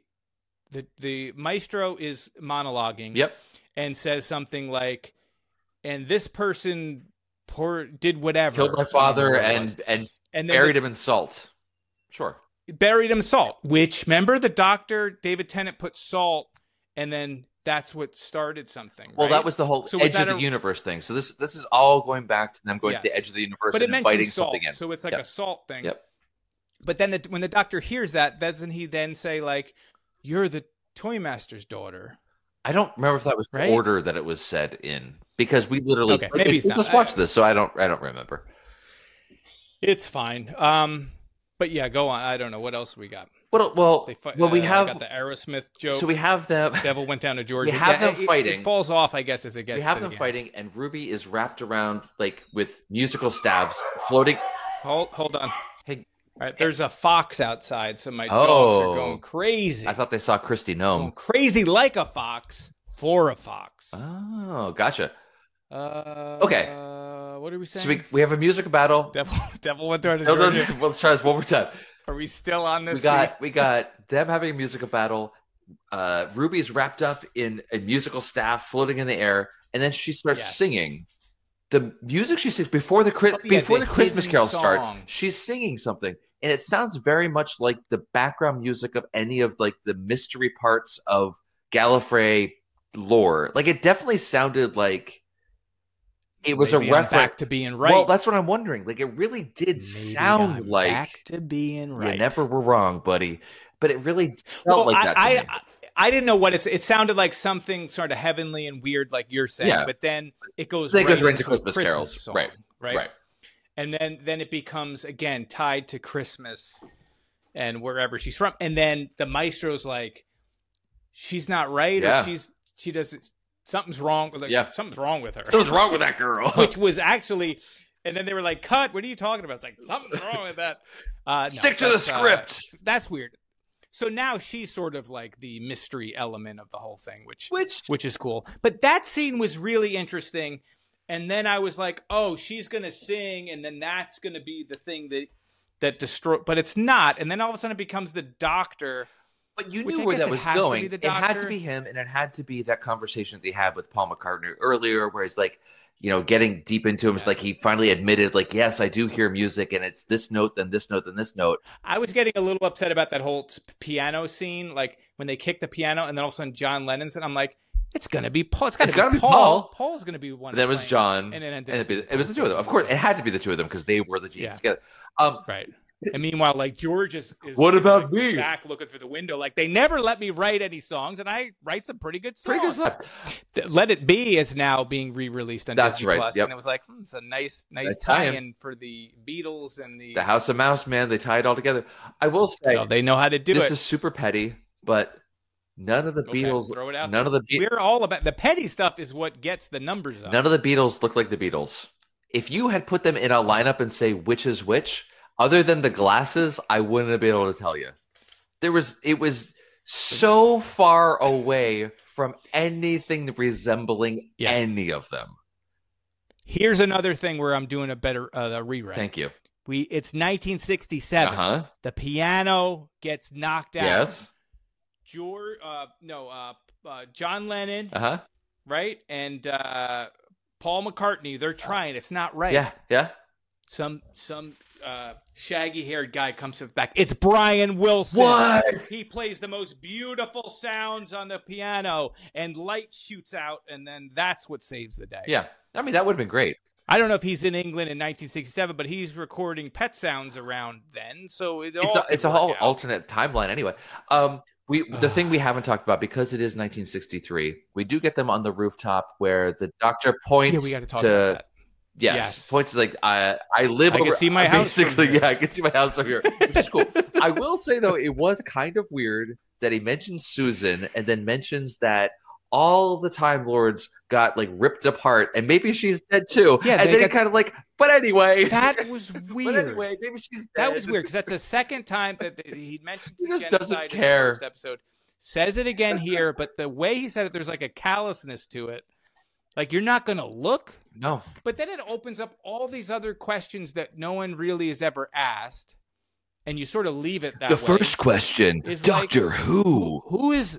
[SPEAKER 1] maestro is monologuing.
[SPEAKER 2] Yep.
[SPEAKER 1] And says something like, "And this person did whatever,
[SPEAKER 2] Killed my father and
[SPEAKER 1] then
[SPEAKER 2] buried him in salt." Sure.
[SPEAKER 1] Buried him in salt. Which, remember, the doctor David Tennant put salt, and then that's what started something.
[SPEAKER 2] Well,
[SPEAKER 1] right?
[SPEAKER 2] that was the whole
[SPEAKER 1] So
[SPEAKER 2] edge of the universe thing. So this is all going back to them going to the edge of the universe
[SPEAKER 1] but
[SPEAKER 2] and
[SPEAKER 1] it
[SPEAKER 2] inviting
[SPEAKER 1] mentions salt,
[SPEAKER 2] something in.
[SPEAKER 1] so it's like a salt thing.
[SPEAKER 2] Yep.
[SPEAKER 1] But then when the doctor hears that, doesn't he then say like, "You're the Toy Master's daughter"?
[SPEAKER 2] I don't remember if that was the order that it was said in, because we literally
[SPEAKER 1] maybe
[SPEAKER 2] we just watched this, so I don't remember.
[SPEAKER 1] It's fine. But yeah, go on. I don't know what else we got.
[SPEAKER 2] Well, we have
[SPEAKER 1] got the Aerosmith joke.
[SPEAKER 2] So we have them.
[SPEAKER 1] Devil went down to Georgia.
[SPEAKER 2] We have them fighting.
[SPEAKER 1] It falls off, I guess, as it gets.
[SPEAKER 2] We have them fighting, and Ruby is wrapped around like with musical staves floating.
[SPEAKER 1] Hold on.
[SPEAKER 2] Hey,
[SPEAKER 1] all right, there's a fox outside, so my dogs are going crazy.
[SPEAKER 2] I thought they saw Christy Gnome.
[SPEAKER 1] Going crazy like a fox for a fox.
[SPEAKER 2] Oh, gotcha.
[SPEAKER 1] Okay. What are we saying?
[SPEAKER 2] So we have a music battle.
[SPEAKER 1] Devil went down to Georgia.
[SPEAKER 2] Well, let's try this one more time.
[SPEAKER 1] Are we still on this?
[SPEAKER 2] We got them having a musical battle. Ruby's wrapped up in a musical staff floating in the air, and then she starts singing. The music she sings before the Christmas Carol starts, she's singing something, and it sounds very much like the background music of any of like the mystery parts of Gallifrey lore. Like it definitely sounded like it was
[SPEAKER 1] Maybe
[SPEAKER 2] a reference
[SPEAKER 1] back to being right.
[SPEAKER 2] Well, that's what I'm wondering. Like it really did sound like
[SPEAKER 1] back to being right.
[SPEAKER 2] You never were wrong, buddy. But it really felt like that to me.
[SPEAKER 1] I didn't know what it sounded like, something sort of heavenly and weird, like you're saying.
[SPEAKER 2] Yeah.
[SPEAKER 1] But then it goes
[SPEAKER 2] right
[SPEAKER 1] into
[SPEAKER 2] Christmas carols,
[SPEAKER 1] song,
[SPEAKER 2] right.
[SPEAKER 1] And then it becomes again tied to Christmas and wherever she's from. And then the maestro's like, she's not right, or she doesn't. Something's wrong. Something's wrong with her.
[SPEAKER 2] Something's wrong with that girl.
[SPEAKER 1] Which was actually, and then they were like, "Cut! What are you talking about?" It's like something's wrong with that.
[SPEAKER 2] Stick to the script.
[SPEAKER 1] That's weird. So now she's sort of like the mystery element of the whole thing, which is cool. But that scene was really interesting. And then I was like, "Oh, she's gonna sing, and then that's gonna be the thing that destroy." But it's not. And then all of a sudden, it becomes the doctor.
[SPEAKER 2] But you knew where that was going. It had to be him, and it had to be that conversation that he had with Paul McCartney earlier, where he's like, getting deep into him. It's like he finally admitted, like, yes, I do hear music, and it's this note, then this note, then this note.
[SPEAKER 1] I was getting a little upset about that whole piano scene, like when they kick the piano, and then all of a sudden John Lennon's, and I'm like, it's gonna be Paul. It's gotta be Paul. Paul's gonna be one.
[SPEAKER 2] But that was John,
[SPEAKER 1] and
[SPEAKER 2] it was the two of them. Of course, it had to be the two of them because they were the genius together.
[SPEAKER 1] Right. And meanwhile, like George is
[SPEAKER 2] what about me?
[SPEAKER 1] Back looking through the window, like they never let me write any songs, and I write some pretty good songs. Let It Be is now being re-released on Disney Plus, and it was like it's a nice tie-in for the Beatles and the
[SPEAKER 2] House of Mouse, man. They tie it all together. I will say,
[SPEAKER 1] so they know how to do
[SPEAKER 2] this is super petty, but none of the Beatles.
[SPEAKER 1] Throw it out.
[SPEAKER 2] None of the
[SPEAKER 1] we're all about the petty stuff. Is what gets the numbers up.
[SPEAKER 2] None of the Beatles look like the Beatles. If you had put them in a lineup and say which is which. Other than the glasses, I wouldn't have been able to tell you. It was so far away from anything resembling any of them.
[SPEAKER 1] Here's another thing where I'm doing a better rewrite.
[SPEAKER 2] Thank you.
[SPEAKER 1] It's 1967. The piano gets knocked out.
[SPEAKER 2] Yes.
[SPEAKER 1] John Lennon. Right, and Paul McCartney. They're trying. It's not right.
[SPEAKER 2] Yeah.
[SPEAKER 1] Some shaggy-haired guy comes back. It's Brian Wilson.
[SPEAKER 2] What?
[SPEAKER 1] He plays the most beautiful sounds on the piano, and light shoots out, and then that's what saves the day.
[SPEAKER 2] Yeah, I mean that would have been great.
[SPEAKER 1] I don't know if he's in England in 1967, but he's recording Pet Sounds around then, so
[SPEAKER 2] it's a whole alternate timeline anyway. The thing we haven't talked about, because it is 1963, we do get them on the rooftop where the doctor points
[SPEAKER 1] we got to talk about that.
[SPEAKER 2] Yes. Points like I live.
[SPEAKER 1] I can see my house.
[SPEAKER 2] Basically, I can see my house over here, which is cool. I will say though, it was kind of weird that he mentions Susan and then mentions that all the Time Lords got like ripped apart, and maybe she's dead too.
[SPEAKER 1] Yeah,
[SPEAKER 2] and then he kind of like, but anyway,
[SPEAKER 1] that was weird.
[SPEAKER 2] But anyway, maybe she's dead.
[SPEAKER 1] That was weird because that's the second time that he mentioned
[SPEAKER 2] he just
[SPEAKER 1] genocide
[SPEAKER 2] doesn't care.
[SPEAKER 1] In the first episode. Says it again here, but the way he said it, there's like a callousness to it. Like, you're not going to look?
[SPEAKER 2] No.
[SPEAKER 1] But then it opens up all these other questions that no one really has ever asked. and you sort of leave it that
[SPEAKER 2] The
[SPEAKER 1] way.
[SPEAKER 2] first question,
[SPEAKER 1] is
[SPEAKER 2] Doctor
[SPEAKER 1] like,
[SPEAKER 2] Who.
[SPEAKER 1] who's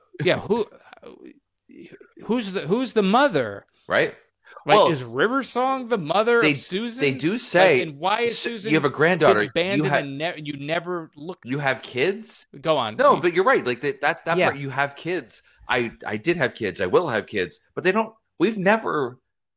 [SPEAKER 1] the mother?
[SPEAKER 2] Right?
[SPEAKER 1] Like,
[SPEAKER 2] Well,
[SPEAKER 1] is River Song the mother of Susan?
[SPEAKER 2] They do say.
[SPEAKER 1] Like, and why is Susan?
[SPEAKER 2] You have a granddaughter.
[SPEAKER 1] been abandoned
[SPEAKER 2] You,
[SPEAKER 1] and you never look.
[SPEAKER 2] you have kids?
[SPEAKER 1] Go on.
[SPEAKER 2] No, but you're right. Like that
[SPEAKER 1] Yeah.
[SPEAKER 2] part, you have kids. I did have kids. I will have kids. But they don't. We've never.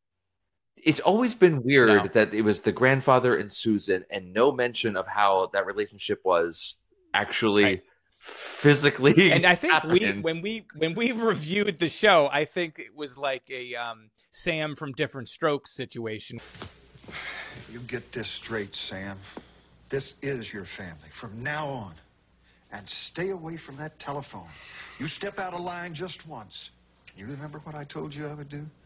[SPEAKER 2] It's always been weird
[SPEAKER 1] No.
[SPEAKER 2] that it was the grandfather and Susan, and no mention of how that relationship was actually
[SPEAKER 1] Right.
[SPEAKER 2] physically.
[SPEAKER 1] And I think
[SPEAKER 2] happened.
[SPEAKER 1] when we reviewed the show, I think it was like a Sam from Different Strokes situation.
[SPEAKER 8] You get this straight, Sam. This is your family from now on. And stay away from that telephone. You step out of line just once. You remember what I told you I would do?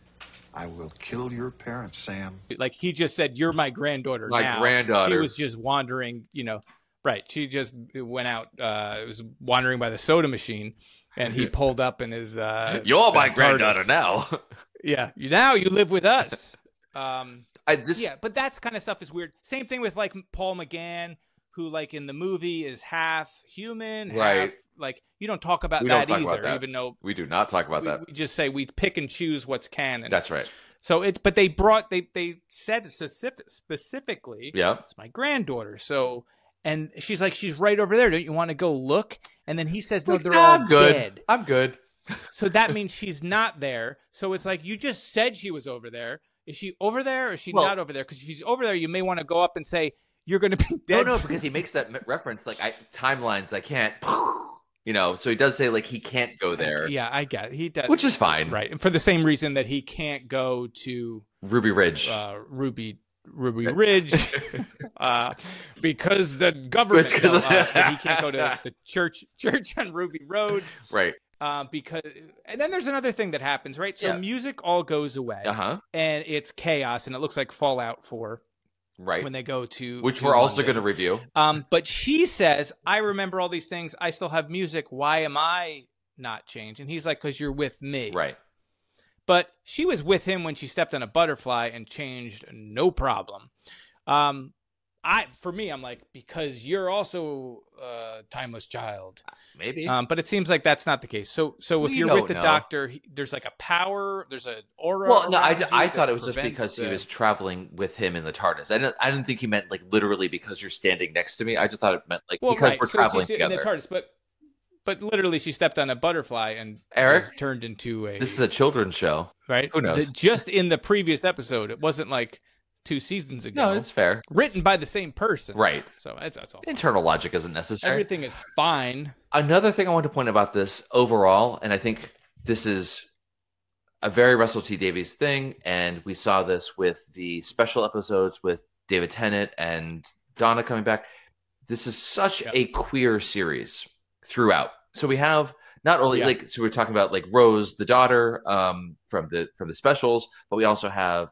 [SPEAKER 8] I will kill your parents, Sam.
[SPEAKER 1] Like, he just said, "You're my granddaughter."
[SPEAKER 2] My
[SPEAKER 1] now.
[SPEAKER 2] granddaughter.
[SPEAKER 1] She was just wandering, right. She just went out, was wandering by the soda machine, and he pulled up in his
[SPEAKER 2] You're my
[SPEAKER 1] TARDIS.
[SPEAKER 2] granddaughter now.
[SPEAKER 1] Yeah, you live with us.
[SPEAKER 2] This
[SPEAKER 1] Yeah, but that's kind of stuff is weird. Same thing with like Paul McGann, who like in the movie is half human,
[SPEAKER 2] Right.
[SPEAKER 1] half like, you don't talk about
[SPEAKER 2] We
[SPEAKER 1] that
[SPEAKER 2] don't talk
[SPEAKER 1] either.
[SPEAKER 2] about that.
[SPEAKER 1] Even though
[SPEAKER 2] we do not talk about that.
[SPEAKER 1] we just say we pick and choose what's canon.
[SPEAKER 2] That's right.
[SPEAKER 1] So but they said specifically,
[SPEAKER 2] Yeah.
[SPEAKER 1] it's my granddaughter. So, and she's like, she's right over there. Don't you want to go look? And then he says, no,
[SPEAKER 2] Like,
[SPEAKER 1] they're
[SPEAKER 2] "Nah,
[SPEAKER 1] all
[SPEAKER 2] I'm good.
[SPEAKER 1] dead.
[SPEAKER 2] I'm good.
[SPEAKER 1] So that means she's not there. So it's like, you just said she was over there. Is she over there or is she
[SPEAKER 2] Well-
[SPEAKER 1] not over there? Because if she's over there, you may want to go up and say, you're going to be
[SPEAKER 2] No,
[SPEAKER 1] dead.
[SPEAKER 2] no, because he makes that reference like timelines. I can't, So he does say like he can't go there,
[SPEAKER 1] Yeah, I get it. He does.
[SPEAKER 2] which is fine.
[SPEAKER 1] Right. And for the same reason that he can't go to
[SPEAKER 2] Ruby Ridge.
[SPEAKER 1] Ruby Ridge because the government that he can't go to the church on Ruby Road
[SPEAKER 2] Right.
[SPEAKER 1] because and then there's another thing that happens, right? So
[SPEAKER 2] Yeah.
[SPEAKER 1] music all goes away and it's chaos, and it looks like Fallout 4
[SPEAKER 2] Right.
[SPEAKER 1] when they go to
[SPEAKER 2] Which
[SPEAKER 1] to
[SPEAKER 2] we're also
[SPEAKER 1] London.
[SPEAKER 2] going to review.
[SPEAKER 1] But she says, I remember all these things. I still have music. Why am I not changed? And he's like, because you're with me.
[SPEAKER 2] Right.
[SPEAKER 1] But she was with him when she stepped on a butterfly and changed, no problem. For me, I'm like, because you're also a timeless child.
[SPEAKER 2] Maybe.
[SPEAKER 1] But it seems like that's not the case. So if
[SPEAKER 2] We
[SPEAKER 1] you're
[SPEAKER 2] don't
[SPEAKER 1] with the
[SPEAKER 2] know.
[SPEAKER 1] doctor, there's like a power, there's an aura.
[SPEAKER 2] Well, no,
[SPEAKER 1] around you
[SPEAKER 2] I
[SPEAKER 1] that
[SPEAKER 2] thought it was just
[SPEAKER 1] prevents
[SPEAKER 2] because he
[SPEAKER 1] the-
[SPEAKER 2] was traveling with him in the TARDIS. I didn't think he meant like literally because you're standing next to me. I just thought it meant like because
[SPEAKER 1] right.
[SPEAKER 2] we're
[SPEAKER 1] So
[SPEAKER 2] traveling
[SPEAKER 1] she's in
[SPEAKER 2] together.
[SPEAKER 1] the TARDIS, but literally she stepped on a butterfly and
[SPEAKER 2] Eric,
[SPEAKER 1] was turned into a.
[SPEAKER 2] This is a children's show.
[SPEAKER 1] right.
[SPEAKER 2] Who knows?
[SPEAKER 1] Just in the previous episode, it wasn't like 2 seasons ago.
[SPEAKER 2] No, it's fair.
[SPEAKER 1] Written by the same person.
[SPEAKER 2] Right.
[SPEAKER 1] So that's all.
[SPEAKER 2] Internal logic isn't necessary.
[SPEAKER 1] Everything is fine.
[SPEAKER 2] Another thing I want to point about this overall, and I think this is a very Russell T Davies thing, and we saw this with the special episodes with David Tennant and Donna coming back. This is such a queer series throughout. So we have not only so we're talking about like Rose, the daughter, from the specials, but we also have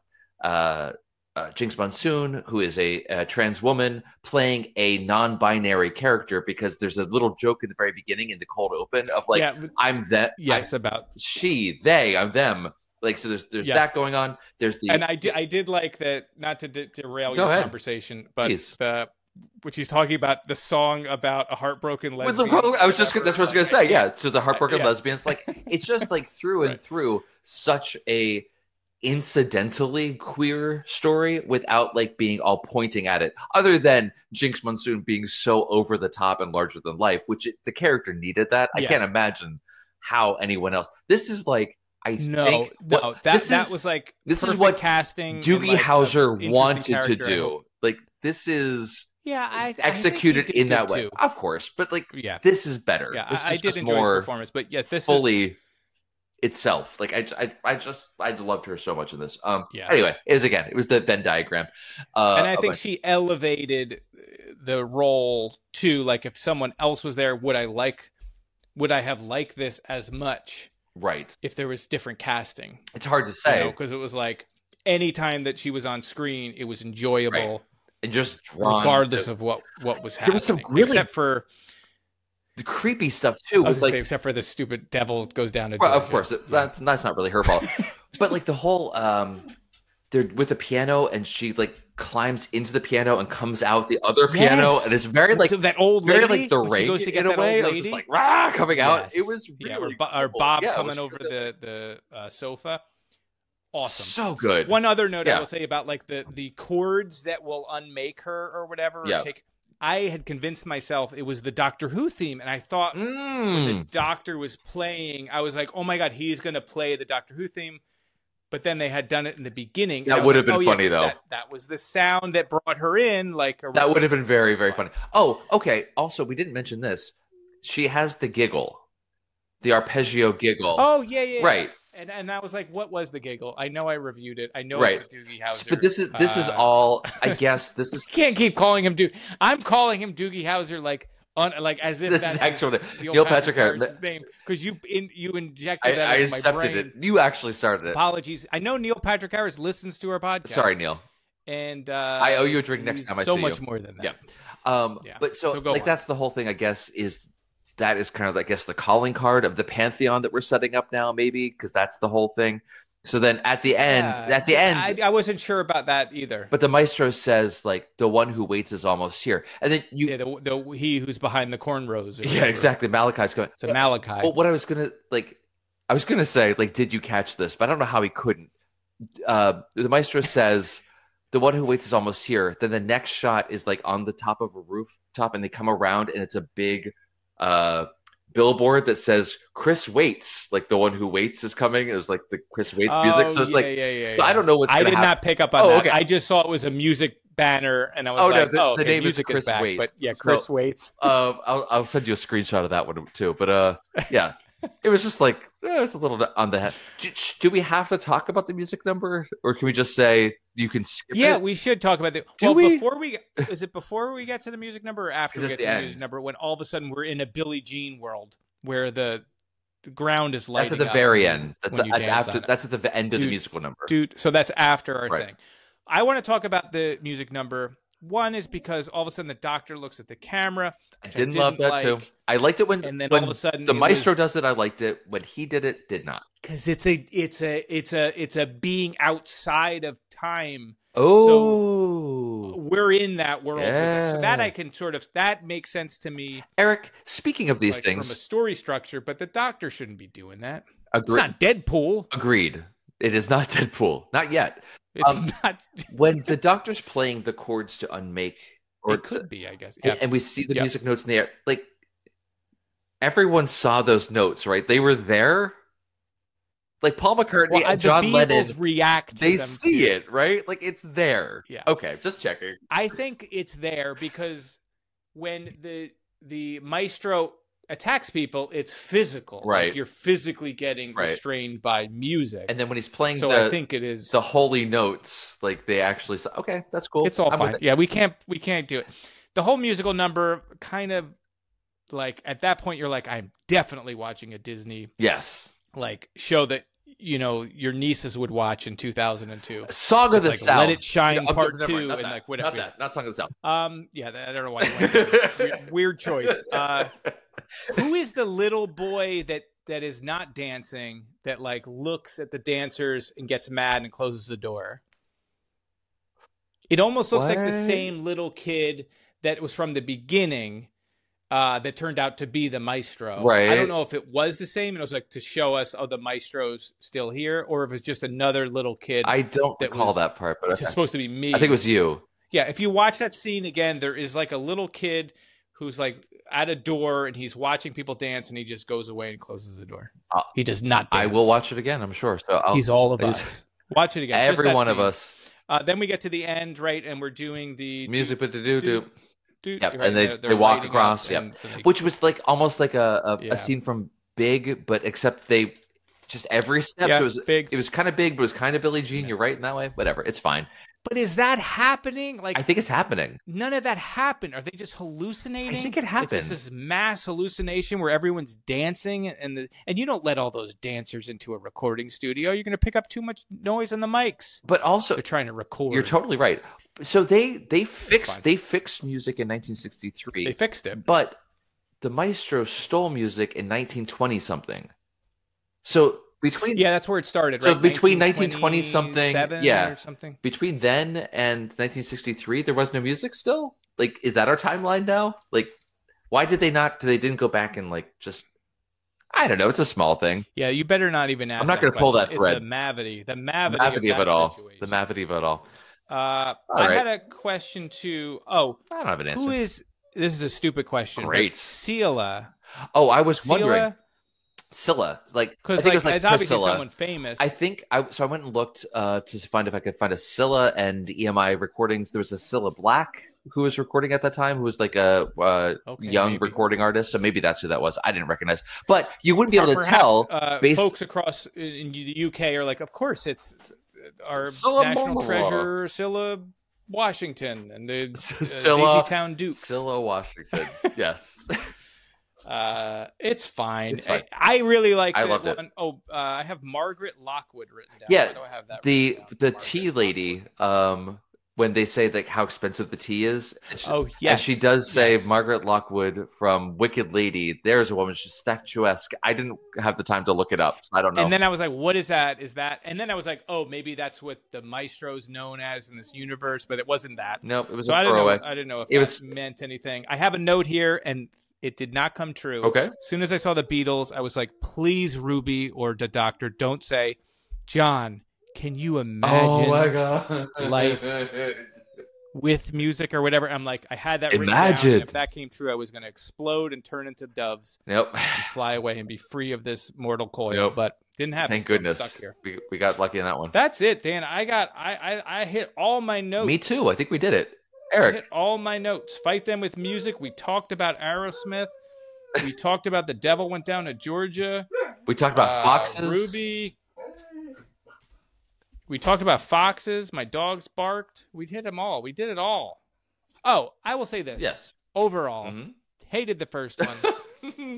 [SPEAKER 2] Jinx Monsoon, who is a trans woman playing a non-binary character, because there's a little joke in the very beginning in the cold open of like, I'm that.
[SPEAKER 1] Yes, about
[SPEAKER 2] she, they, I'm them. Like, so there's
[SPEAKER 1] Yes.
[SPEAKER 2] that going on. There's the,
[SPEAKER 1] and I did like that, not to derail
[SPEAKER 2] Go
[SPEAKER 1] your
[SPEAKER 2] ahead.
[SPEAKER 1] conversation, but
[SPEAKER 2] Please.
[SPEAKER 1] which he's talking about the song about a heartbroken
[SPEAKER 2] with
[SPEAKER 1] lesbian.
[SPEAKER 2] the, I was just that's what I was gonna say. Yeah, so the heartbroken
[SPEAKER 1] Yeah.
[SPEAKER 2] lesbians, like it's just like through and through such a incidentally queer story without like being all pointing at it, other than Jinx Monsoon being so over the top and larger than life, which the character needed that. I
[SPEAKER 1] Yeah.
[SPEAKER 2] can't imagine how anyone else. This is like
[SPEAKER 1] No, that was like
[SPEAKER 2] this is
[SPEAKER 1] perfect
[SPEAKER 2] what
[SPEAKER 1] casting.
[SPEAKER 2] Doogie
[SPEAKER 1] and, like,
[SPEAKER 2] Howser
[SPEAKER 1] interesting
[SPEAKER 2] wanted to
[SPEAKER 1] character. I
[SPEAKER 2] do.
[SPEAKER 1] hope-
[SPEAKER 2] Like this is
[SPEAKER 1] I
[SPEAKER 2] executed
[SPEAKER 1] think he
[SPEAKER 2] in
[SPEAKER 1] did
[SPEAKER 2] that
[SPEAKER 1] good
[SPEAKER 2] way,
[SPEAKER 1] too.
[SPEAKER 2] of course, but like
[SPEAKER 1] Yeah.
[SPEAKER 2] this is better.
[SPEAKER 1] Yeah,
[SPEAKER 2] This
[SPEAKER 1] I
[SPEAKER 2] is
[SPEAKER 1] did
[SPEAKER 2] just
[SPEAKER 1] enjoy
[SPEAKER 2] more
[SPEAKER 1] his performance, but yeah, this
[SPEAKER 2] fully
[SPEAKER 1] is
[SPEAKER 2] itself. Like I loved her so much in this.
[SPEAKER 1] Yeah.
[SPEAKER 2] Anyway, it was the Venn diagram,
[SPEAKER 1] and I
[SPEAKER 2] of
[SPEAKER 1] think
[SPEAKER 2] a-
[SPEAKER 1] she elevated the role too. Like if someone else was there, would I have liked this as much?
[SPEAKER 2] Right.
[SPEAKER 1] If there was different casting,
[SPEAKER 2] It's hard to say.
[SPEAKER 1] because it was like any time that she was on screen, it was enjoyable,
[SPEAKER 2] Right. And just drawn
[SPEAKER 1] regardless
[SPEAKER 2] to-
[SPEAKER 1] of what was happening.
[SPEAKER 2] There was some really
[SPEAKER 1] except for
[SPEAKER 2] the creepy stuff too.
[SPEAKER 1] I was
[SPEAKER 2] Was
[SPEAKER 1] gonna
[SPEAKER 2] like
[SPEAKER 1] say, except for the stupid devil goes down to
[SPEAKER 2] well, of
[SPEAKER 1] Georgia.
[SPEAKER 2] course that's not really her fault, but like the whole they're with the piano, and she like climbs into the piano and comes out the other piano, and it's very like
[SPEAKER 1] that old
[SPEAKER 2] very
[SPEAKER 1] lady,
[SPEAKER 2] like the
[SPEAKER 1] when she
[SPEAKER 2] Ring
[SPEAKER 1] goes to get
[SPEAKER 2] in a
[SPEAKER 1] that
[SPEAKER 2] way.
[SPEAKER 1] old
[SPEAKER 2] Of
[SPEAKER 1] lady,
[SPEAKER 2] just like rah coming out.
[SPEAKER 1] Yes.
[SPEAKER 2] It was
[SPEAKER 1] Yeah,
[SPEAKER 2] really
[SPEAKER 1] or
[SPEAKER 2] cool.
[SPEAKER 1] Bob
[SPEAKER 2] Yeah,
[SPEAKER 1] coming
[SPEAKER 2] when
[SPEAKER 1] over
[SPEAKER 2] she was
[SPEAKER 1] the sofa. Awesome.
[SPEAKER 2] so good.
[SPEAKER 1] One other note
[SPEAKER 2] Yeah.
[SPEAKER 1] I will say about like the chords that will unmake her or whatever. Or
[SPEAKER 2] Yeah.
[SPEAKER 1] I had convinced myself it was the Doctor Who theme, and I thought when the Doctor was playing, I was like, "Oh my god, he's going to play the Doctor Who theme." But then they had done it in the beginning.
[SPEAKER 2] That would have been funny,
[SPEAKER 1] 'cause
[SPEAKER 2] though.
[SPEAKER 1] That was the sound that brought her in. Like
[SPEAKER 2] That would have been very, very funny. Oh, okay. Also, we didn't mention this. She has the giggle, the arpeggio giggle.
[SPEAKER 1] Oh yeah.
[SPEAKER 2] Right.
[SPEAKER 1] And I was like, what was the giggle? I know I reviewed it. I know
[SPEAKER 2] Right.
[SPEAKER 1] it's with Doogie Howser.
[SPEAKER 2] But this is all. I guess this is.
[SPEAKER 1] Can't keep calling him Doogie. I'm calling him Doogie Howser like as if
[SPEAKER 2] This
[SPEAKER 1] that's
[SPEAKER 2] is actually
[SPEAKER 1] Neil
[SPEAKER 2] Patrick Harris'
[SPEAKER 1] Harris' name, because you injected that
[SPEAKER 2] I
[SPEAKER 1] into my
[SPEAKER 2] accepted
[SPEAKER 1] brain.
[SPEAKER 2] it. You actually started it.
[SPEAKER 1] Apologies. I know Neil Patrick Harris listens to our podcast.
[SPEAKER 2] Sorry, Neil.
[SPEAKER 1] And
[SPEAKER 2] I owe you a drink next
[SPEAKER 1] he's
[SPEAKER 2] time I see
[SPEAKER 1] so
[SPEAKER 2] you.
[SPEAKER 1] much more than that.
[SPEAKER 2] Yeah.
[SPEAKER 1] Yeah.
[SPEAKER 2] But so
[SPEAKER 1] go
[SPEAKER 2] like
[SPEAKER 1] on.
[SPEAKER 2] that's the whole thing. I guess that is kind of I guess the calling card of the pantheon that we're setting up now, maybe because that's the whole thing. So then at the end,
[SPEAKER 1] I wasn't sure about that either.
[SPEAKER 2] But the maestro says like the one who waits is almost here, and then
[SPEAKER 1] he who's behind the cornrows.
[SPEAKER 2] Yeah, exactly. Malachi's going.
[SPEAKER 1] It's a Malachi.
[SPEAKER 2] Well, what I was gonna say, like, did you catch this? But I don't know how he couldn't. The maestro says the one who waits is almost here. Then the next shot is like on the top of a rooftop, and they come around, and it's a big billboard that says Chris Waits, like the one who waits is coming. It was like the Chris Waits music. So it's so I don't know what's
[SPEAKER 1] I
[SPEAKER 2] gonna
[SPEAKER 1] did
[SPEAKER 2] happen.
[SPEAKER 1] not pick up on that.
[SPEAKER 2] Okay.
[SPEAKER 1] I just saw it was a music banner, and I was
[SPEAKER 2] the name
[SPEAKER 1] music
[SPEAKER 2] is Chris
[SPEAKER 1] back.
[SPEAKER 2] Waits.
[SPEAKER 1] But yeah, Chris Waits.
[SPEAKER 2] I'll send you a screenshot of that one too. But yeah, it was just like it's a little on the head. Do we have to talk about the music number, or can we just say you can skip
[SPEAKER 1] Yeah,
[SPEAKER 2] it?
[SPEAKER 1] we should talk about that. Before we get to the music number, or after we get to the music number, when all of a sudden we're in a Billie Jean world where the ground is lighting
[SPEAKER 2] That's at the
[SPEAKER 1] up
[SPEAKER 2] very
[SPEAKER 1] when-
[SPEAKER 2] end. That's
[SPEAKER 1] when you
[SPEAKER 2] that's
[SPEAKER 1] dance
[SPEAKER 2] after.
[SPEAKER 1] on it.
[SPEAKER 2] That's at the end of the musical number.
[SPEAKER 1] Dude, so that's after our
[SPEAKER 2] Right.
[SPEAKER 1] thing. I want to talk about the music number. One is because all of a sudden the Doctor looks at the camera.
[SPEAKER 2] I
[SPEAKER 1] which
[SPEAKER 2] didn't love that too. I liked it when
[SPEAKER 1] and then
[SPEAKER 2] when
[SPEAKER 1] all of a sudden
[SPEAKER 2] the
[SPEAKER 1] it
[SPEAKER 2] maestro
[SPEAKER 1] was-
[SPEAKER 2] does it. I liked it when he did it. Did not.
[SPEAKER 1] because it's a being outside of time.
[SPEAKER 2] Oh,
[SPEAKER 1] We're in that world. with it. So that
[SPEAKER 2] Yeah.
[SPEAKER 1] I can that makes sense to me.
[SPEAKER 2] Eric. Speaking of these
[SPEAKER 1] Like,
[SPEAKER 2] things,
[SPEAKER 1] from a story structure, but the Doctor shouldn't be doing that. It's
[SPEAKER 2] Agree-
[SPEAKER 1] not Deadpool.
[SPEAKER 2] agreed. It is not Deadpool. Not yet.
[SPEAKER 1] It's not.
[SPEAKER 2] When the Doctor's playing the chords to unmake, or
[SPEAKER 1] It could be, I guess.
[SPEAKER 2] and we see the
[SPEAKER 1] Yeah.
[SPEAKER 2] music notes in the air, like everyone saw those notes, right? They were there. Like Paul McCartney and John
[SPEAKER 1] the
[SPEAKER 2] Lennon,
[SPEAKER 1] Beatles react. To
[SPEAKER 2] they
[SPEAKER 1] them
[SPEAKER 2] see
[SPEAKER 1] too.
[SPEAKER 2] it, right? Like it's there.
[SPEAKER 1] Yeah.
[SPEAKER 2] Okay, just checking.
[SPEAKER 1] I think it's there because when the maestro attacks people, it's physical.
[SPEAKER 2] Right.
[SPEAKER 1] Like you're physically getting
[SPEAKER 2] Right.
[SPEAKER 1] restrained by music.
[SPEAKER 2] And then when he's playing
[SPEAKER 1] so I think it is.
[SPEAKER 2] the holy notes, like they actually say, okay, that's cool.
[SPEAKER 1] It's all
[SPEAKER 2] I'm with
[SPEAKER 1] fine.
[SPEAKER 2] it.
[SPEAKER 1] Yeah, we can't do it. The whole musical number kind of like at that point you're like, I'm definitely watching a Disney
[SPEAKER 2] Yes.
[SPEAKER 1] like show that your nieces would watch in 2002.
[SPEAKER 2] Song of
[SPEAKER 1] It's
[SPEAKER 2] the
[SPEAKER 1] like
[SPEAKER 2] South.
[SPEAKER 1] Let It Shine
[SPEAKER 2] Never
[SPEAKER 1] Part
[SPEAKER 2] mind,
[SPEAKER 1] 2
[SPEAKER 2] not
[SPEAKER 1] and
[SPEAKER 2] that,
[SPEAKER 1] like whatever.
[SPEAKER 2] Not that. Not Song of the South.
[SPEAKER 1] Yeah, I don't know why you went there. Weird choice. Who is the little boy that is not dancing that like looks at the dancers and gets mad and closes the door? It almost looks like the
[SPEAKER 2] What?
[SPEAKER 1] same little kid that was from the beginning that turned out to be the maestro.
[SPEAKER 2] Right.
[SPEAKER 1] I don't know if it was the same and it was like to show us, the maestro's still here, or if it's just another little kid.
[SPEAKER 2] I don't
[SPEAKER 1] that
[SPEAKER 2] recall
[SPEAKER 1] was
[SPEAKER 2] that part, but
[SPEAKER 1] It's supposed to be me.
[SPEAKER 2] I think it was you.
[SPEAKER 1] Yeah, if you watch that scene again, there is like a little kid who's like at a door and he's watching people dance and he just goes away and closes the door. He does not dance.
[SPEAKER 2] I will watch it again, I'm sure. So
[SPEAKER 1] He's all of us. Watch it again. Just
[SPEAKER 2] Every
[SPEAKER 1] that
[SPEAKER 2] one of
[SPEAKER 1] scene.
[SPEAKER 2] us.
[SPEAKER 1] Then we get to the end, right? And we're doing the
[SPEAKER 2] Music, but do. Yep,
[SPEAKER 1] right,
[SPEAKER 2] and
[SPEAKER 1] they're
[SPEAKER 2] they walk
[SPEAKER 1] lighting
[SPEAKER 2] across.
[SPEAKER 1] up
[SPEAKER 2] Yep,
[SPEAKER 1] and they-
[SPEAKER 2] which was like almost like a
[SPEAKER 1] Yeah.
[SPEAKER 2] scene from Big, but except they just every step.
[SPEAKER 1] Yeah,
[SPEAKER 2] So it was
[SPEAKER 1] Big.
[SPEAKER 2] It was kind of big, but it was kind of Billie Jean. You're right in that way. Whatever, it's fine.
[SPEAKER 1] But is that happening? Like
[SPEAKER 2] I think it's happening.
[SPEAKER 1] none of that happened. Are they just hallucinating?
[SPEAKER 2] I think it happened.
[SPEAKER 1] It's just this mass hallucination where everyone's dancing and you don't let all those dancers into a recording studio. You're going to pick up too much noise on the mics.
[SPEAKER 2] But also,
[SPEAKER 1] They're trying to record.
[SPEAKER 2] you're totally right. So they
[SPEAKER 1] fine.
[SPEAKER 2] fixed music in 1963.
[SPEAKER 1] They fixed it.
[SPEAKER 2] But the maestro stole music in 1920 something. So between
[SPEAKER 1] that's where it started.
[SPEAKER 2] so
[SPEAKER 1] Right?
[SPEAKER 2] between 1920 something,
[SPEAKER 1] or something.
[SPEAKER 2] between then and 1963, there was no music still. Like, is that our timeline now? Like, why did they not? They didn't go back and like just. I don't know. It's a small thing.
[SPEAKER 1] Yeah, you better not even ask.
[SPEAKER 2] I'm not going to pull that thread.
[SPEAKER 1] It's the mavity
[SPEAKER 2] of
[SPEAKER 1] of
[SPEAKER 2] it all.
[SPEAKER 1] situation.
[SPEAKER 2] The mavity of it all.
[SPEAKER 1] I
[SPEAKER 2] right.
[SPEAKER 1] had a question too. Oh,
[SPEAKER 2] I don't have an answer.
[SPEAKER 1] who is? This is a stupid question.
[SPEAKER 2] Great.
[SPEAKER 1] Scylla.
[SPEAKER 2] Oh, I was wondering.
[SPEAKER 1] Scylla?
[SPEAKER 2] Scylla, like I
[SPEAKER 1] Because
[SPEAKER 2] think it was like
[SPEAKER 1] it's obviously
[SPEAKER 2] Priscilla.
[SPEAKER 1] someone famous.
[SPEAKER 2] I think so. I went and looked to find if I could find a Scylla and EMI recordings. There was a Scylla Black who was recording at that time, who was like a young
[SPEAKER 1] maybe.
[SPEAKER 2] recording artist. So maybe that's who that was. I didn't recognize, but you wouldn't be able to
[SPEAKER 1] Perhaps,
[SPEAKER 2] tell.
[SPEAKER 1] folks across in the UK are like, of course, it's our
[SPEAKER 2] Scylla
[SPEAKER 1] national
[SPEAKER 2] Momoa.
[SPEAKER 1] treasure, Scylla Washington, and the
[SPEAKER 2] Scylla
[SPEAKER 1] Daisy Town Dukes.
[SPEAKER 2] Scylla Washington. Yes.
[SPEAKER 1] It's fine.
[SPEAKER 2] It's fine.
[SPEAKER 1] I really like.
[SPEAKER 2] I
[SPEAKER 1] that
[SPEAKER 2] loved it.
[SPEAKER 1] one. Oh, I have Margaret Lockwood written down.
[SPEAKER 2] Yeah,
[SPEAKER 1] Why do I have that
[SPEAKER 2] the
[SPEAKER 1] written down?
[SPEAKER 2] the
[SPEAKER 1] Margaret
[SPEAKER 2] tea lady. When they say like how expensive the tea is, and she,
[SPEAKER 1] Oh,
[SPEAKER 2] and
[SPEAKER 1] yes,
[SPEAKER 2] she does say
[SPEAKER 1] yes.
[SPEAKER 2] Margaret Lockwood from Wicked Lady. There's a woman, she's statuesque. I didn't have the time to look it up, so I don't know.
[SPEAKER 1] And then I was like, what is that? Is that? And then I was like, oh, maybe that's what the maestro's known as in this universe, but it wasn't that.
[SPEAKER 2] Nope, it was
[SPEAKER 1] So
[SPEAKER 2] a
[SPEAKER 1] I
[SPEAKER 2] throwaway.
[SPEAKER 1] didn't know if
[SPEAKER 2] It
[SPEAKER 1] it
[SPEAKER 2] was-
[SPEAKER 1] meant anything. I have a note here, and it did not come true.
[SPEAKER 2] Okay.
[SPEAKER 1] As soon as I saw the Beatles, I was like, please, Ruby or the Doctor, don't say, John, can you imagine
[SPEAKER 2] Oh my god!
[SPEAKER 1] life with music or whatever? I'm like, I had that written down,
[SPEAKER 2] Imagine.
[SPEAKER 1] and if that came true, I was going to explode and turn into doves,
[SPEAKER 2] Nope.
[SPEAKER 1] and fly away and be free of this mortal coil.
[SPEAKER 2] Nope.
[SPEAKER 1] But didn't happen.
[SPEAKER 2] Thank
[SPEAKER 1] so I'm
[SPEAKER 2] goodness
[SPEAKER 1] stuck here.
[SPEAKER 2] we got lucky in that one.
[SPEAKER 1] That's it, Dan. I hit all my notes.
[SPEAKER 2] Me too. I think we did it.
[SPEAKER 1] I
[SPEAKER 2] Eric,
[SPEAKER 1] hit all my notes. Fight them with music. We talked about Aerosmith. We talked about The Devil Went Down to Georgia.
[SPEAKER 2] we talked about foxes.
[SPEAKER 1] Ruby. We talked about foxes. My dogs barked. We hit them all. We did it all. Oh, I will say this.
[SPEAKER 2] Yes.
[SPEAKER 1] Overall,
[SPEAKER 2] Mhm.
[SPEAKER 1] hated the first one.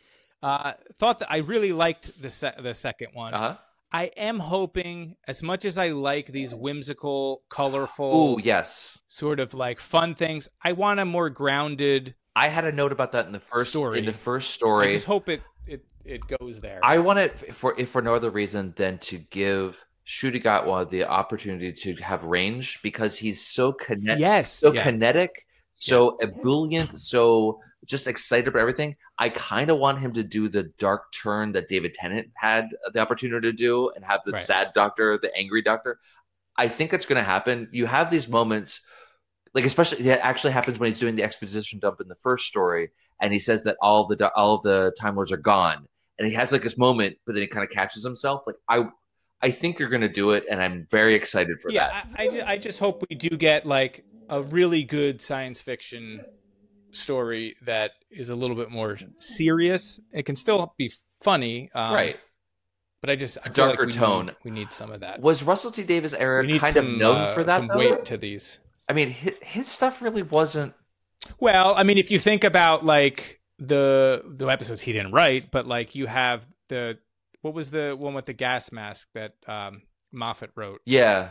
[SPEAKER 1] Thought that I really liked the second one.
[SPEAKER 2] Uh-huh.
[SPEAKER 1] I am hoping, as much as I like these whimsical, colorful,
[SPEAKER 2] Oh yes.
[SPEAKER 1] sort of like fun things, I want a more grounded.
[SPEAKER 2] I had a note about that in the first
[SPEAKER 1] Story.
[SPEAKER 2] In the first
[SPEAKER 1] I
[SPEAKER 2] story,
[SPEAKER 1] just hope it goes there.
[SPEAKER 2] I want it if for no other reason than to give Shudigatwa the opportunity to have range because he's so so kinetic, so ebullient, so just excited about everything. I kind of want him to do the dark turn that David Tennant had the opportunity to do and have the
[SPEAKER 1] Right.
[SPEAKER 2] sad doctor, the angry doctor. I think it's going to happen. You have these moments, like especially that actually happens when he's doing the exposition dump in the first story, and he says that all of the Time Lords are gone, and he has like this moment, but then he kind of catches himself. Like I think you're going to do it, and I'm very excited for that.
[SPEAKER 1] I just hope we do get like a really good science fiction story that is a little bit more serious. It can still be funny,
[SPEAKER 2] Right.
[SPEAKER 1] But I feel
[SPEAKER 2] darker
[SPEAKER 1] like
[SPEAKER 2] tone.
[SPEAKER 1] we need some of that.
[SPEAKER 2] Was Russell T Davies era
[SPEAKER 1] We need
[SPEAKER 2] kind
[SPEAKER 1] some,
[SPEAKER 2] of known for that?
[SPEAKER 1] some
[SPEAKER 2] though?
[SPEAKER 1] weight to these.
[SPEAKER 2] I mean, his stuff really wasn't.
[SPEAKER 1] Well, I mean, if you think about like the episodes he didn't write, but like you have what was the one with the gas mask that Moffat wrote?
[SPEAKER 2] Yeah,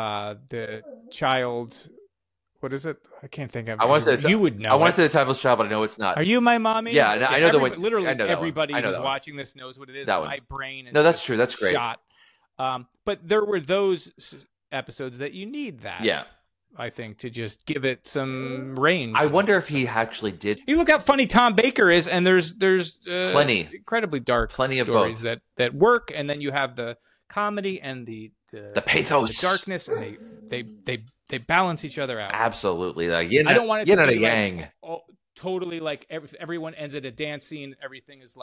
[SPEAKER 1] The child. What is it? I can't think of it.
[SPEAKER 2] I want to say
[SPEAKER 1] you would know.
[SPEAKER 2] I want
[SPEAKER 1] it.
[SPEAKER 2] to say the Timeless Child, but I know it's not.
[SPEAKER 1] Are you my mommy?
[SPEAKER 2] Yeah, I know the one-
[SPEAKER 1] Literally,
[SPEAKER 2] I know that one.
[SPEAKER 1] everybody
[SPEAKER 2] I know
[SPEAKER 1] who's
[SPEAKER 2] that one.
[SPEAKER 1] watching this knows what it is.
[SPEAKER 2] That one.
[SPEAKER 1] My brain is
[SPEAKER 2] No, that's
[SPEAKER 1] just
[SPEAKER 2] true. That's great.
[SPEAKER 1] Shot. But there were those episodes that you need that.
[SPEAKER 2] Yeah,
[SPEAKER 1] I think to just give it some range.
[SPEAKER 2] I wonder if he actually did.
[SPEAKER 1] You look how funny Tom Baker is, and there's
[SPEAKER 2] Plenty.
[SPEAKER 1] incredibly dark
[SPEAKER 2] Plenty of
[SPEAKER 1] stories
[SPEAKER 2] both.
[SPEAKER 1] that work, and then you have the comedy and the
[SPEAKER 2] pathos,
[SPEAKER 1] the darkness, and they balance each other out.
[SPEAKER 2] Absolutely, like yin,
[SPEAKER 1] I don't want it
[SPEAKER 2] yin
[SPEAKER 1] to
[SPEAKER 2] and
[SPEAKER 1] be
[SPEAKER 2] a yang.
[SPEAKER 1] like totally like everyone ends at a dance scene. Everything is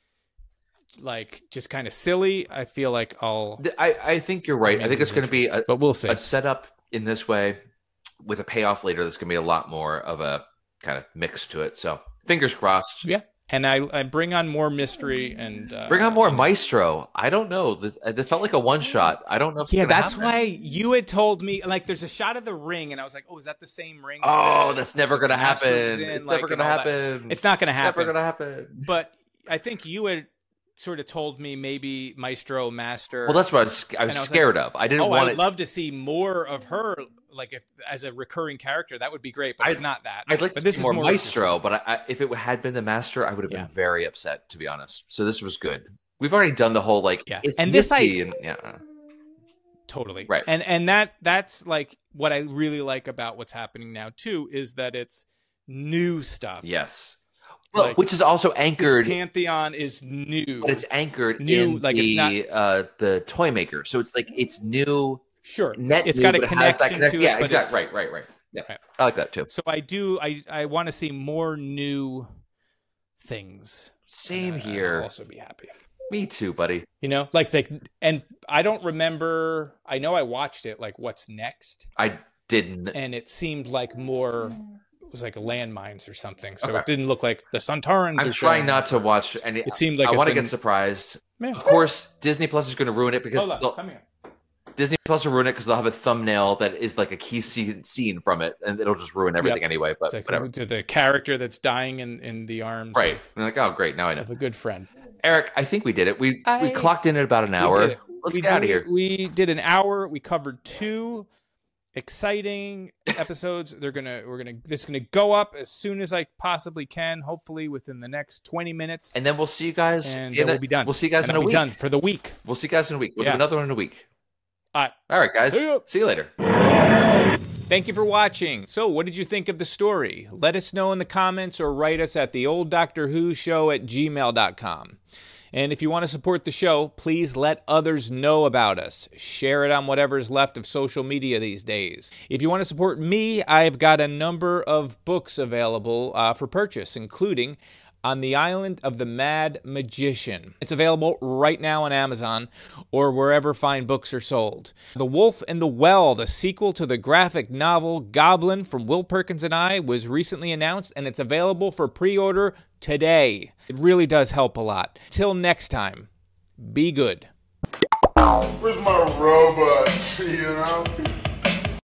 [SPEAKER 1] like just kind of silly. I feel like
[SPEAKER 2] I think you're right. I think it's going to be
[SPEAKER 1] but we'll see.
[SPEAKER 2] a setup in this way with a payoff later. There's going to be a lot more of a kind of mix to it. So fingers crossed.
[SPEAKER 1] Yeah. And I bring on more mystery and
[SPEAKER 2] Bring on more Maestro. I don't know. This felt like a one shot. I don't know. If it's gonna
[SPEAKER 1] that's
[SPEAKER 2] happen.
[SPEAKER 1] why you had told me like there's a shot of the ring, and I was like, oh, is that the same ring?
[SPEAKER 2] Oh, that's never going to
[SPEAKER 1] Master was
[SPEAKER 2] happen.
[SPEAKER 1] in,
[SPEAKER 2] It's
[SPEAKER 1] like,
[SPEAKER 2] never
[SPEAKER 1] and
[SPEAKER 2] going to
[SPEAKER 1] all that.
[SPEAKER 2] happen.
[SPEAKER 1] It's not going to happen.
[SPEAKER 2] Never going to happen.
[SPEAKER 1] But I think you had sort of told me maybe Maestro Master.
[SPEAKER 2] Well, that's what I was
[SPEAKER 1] like,
[SPEAKER 2] scared of. I didn't
[SPEAKER 1] oh,
[SPEAKER 2] want
[SPEAKER 1] I'd
[SPEAKER 2] it.
[SPEAKER 1] love to see more of her, like if as a recurring character. That would be great. But it's not that.
[SPEAKER 2] I'd like
[SPEAKER 1] but
[SPEAKER 2] to
[SPEAKER 1] this
[SPEAKER 2] see
[SPEAKER 1] is
[SPEAKER 2] more Maestro, but if it had been the Master, I would have been
[SPEAKER 1] Yeah.
[SPEAKER 2] very upset, to be honest. So this was good. We've already done the whole like it's
[SPEAKER 1] and
[SPEAKER 2] Missy
[SPEAKER 1] this totally
[SPEAKER 2] right.
[SPEAKER 1] And that's like what I really like about what's happening now too is that it's new stuff.
[SPEAKER 2] Yes. Well, which is also anchored.
[SPEAKER 1] This Pantheon is new,
[SPEAKER 2] but it's anchored
[SPEAKER 1] new,
[SPEAKER 2] in
[SPEAKER 1] like
[SPEAKER 2] the toy maker. So it's like it's new.
[SPEAKER 1] Sure,
[SPEAKER 2] it's
[SPEAKER 1] got a connection to it.
[SPEAKER 2] Yeah, exactly. Right. Yeah, right. I like that too.
[SPEAKER 1] So I want to see more new things.
[SPEAKER 2] Same here.
[SPEAKER 1] I'll also be happy.
[SPEAKER 2] Me too, buddy.
[SPEAKER 1] You know, like, and I don't remember. I know I watched it. Like, what's next?
[SPEAKER 2] I didn't,
[SPEAKER 1] and it seemed like more. It was like landmines or something, so it didn't look like the Suntarans.
[SPEAKER 2] I'm trying not to watch any.
[SPEAKER 1] It seemed like
[SPEAKER 2] I want to get surprised.
[SPEAKER 1] Man.
[SPEAKER 2] Of course, Disney Plus is going to ruin it because
[SPEAKER 1] come here.
[SPEAKER 2] Disney Plus will ruin it because they'll have a thumbnail that is like a key scene from it, and it'll just ruin everything anyway. But
[SPEAKER 1] like,
[SPEAKER 2] whatever.
[SPEAKER 1] To the character that's dying in the arms,
[SPEAKER 2] right?
[SPEAKER 1] Of,
[SPEAKER 2] I'm like, oh, great, now I know.
[SPEAKER 1] Of a good friend,
[SPEAKER 2] Eric. I think we did it. We clocked in at about an hour. Let's get out of here.
[SPEAKER 1] We did an hour. We covered 2 exciting episodes. This is gonna go up as soon as I possibly can. Hopefully within the next 20 minutes,
[SPEAKER 2] and then we'll see you guys.
[SPEAKER 1] And we'll be done.
[SPEAKER 2] We'll see you guys in a week.
[SPEAKER 1] Done for the week.
[SPEAKER 2] We'll see you guys in a week. We'll do another one in a week.
[SPEAKER 1] All
[SPEAKER 2] right, guys. See you later.
[SPEAKER 1] Thank you for watching. So, what did you think of the story? Let us know in the comments or write us at theolddoctorwhoshow@gmail.com. And if you want to support the show, please let others know about us. Share it on whatever's left of social media these days. If you want to support me, I've got a number of books available for purchase, including On the Island of the Mad Magician. It's available right now on Amazon or wherever fine books are sold. The Wolf and the Well, the sequel to the graphic novel Goblin from Will Perkins and I, was recently announced, and it's available for pre-order today. It really does help a lot. Till next time, be good.
[SPEAKER 9] Where's my robot, you know?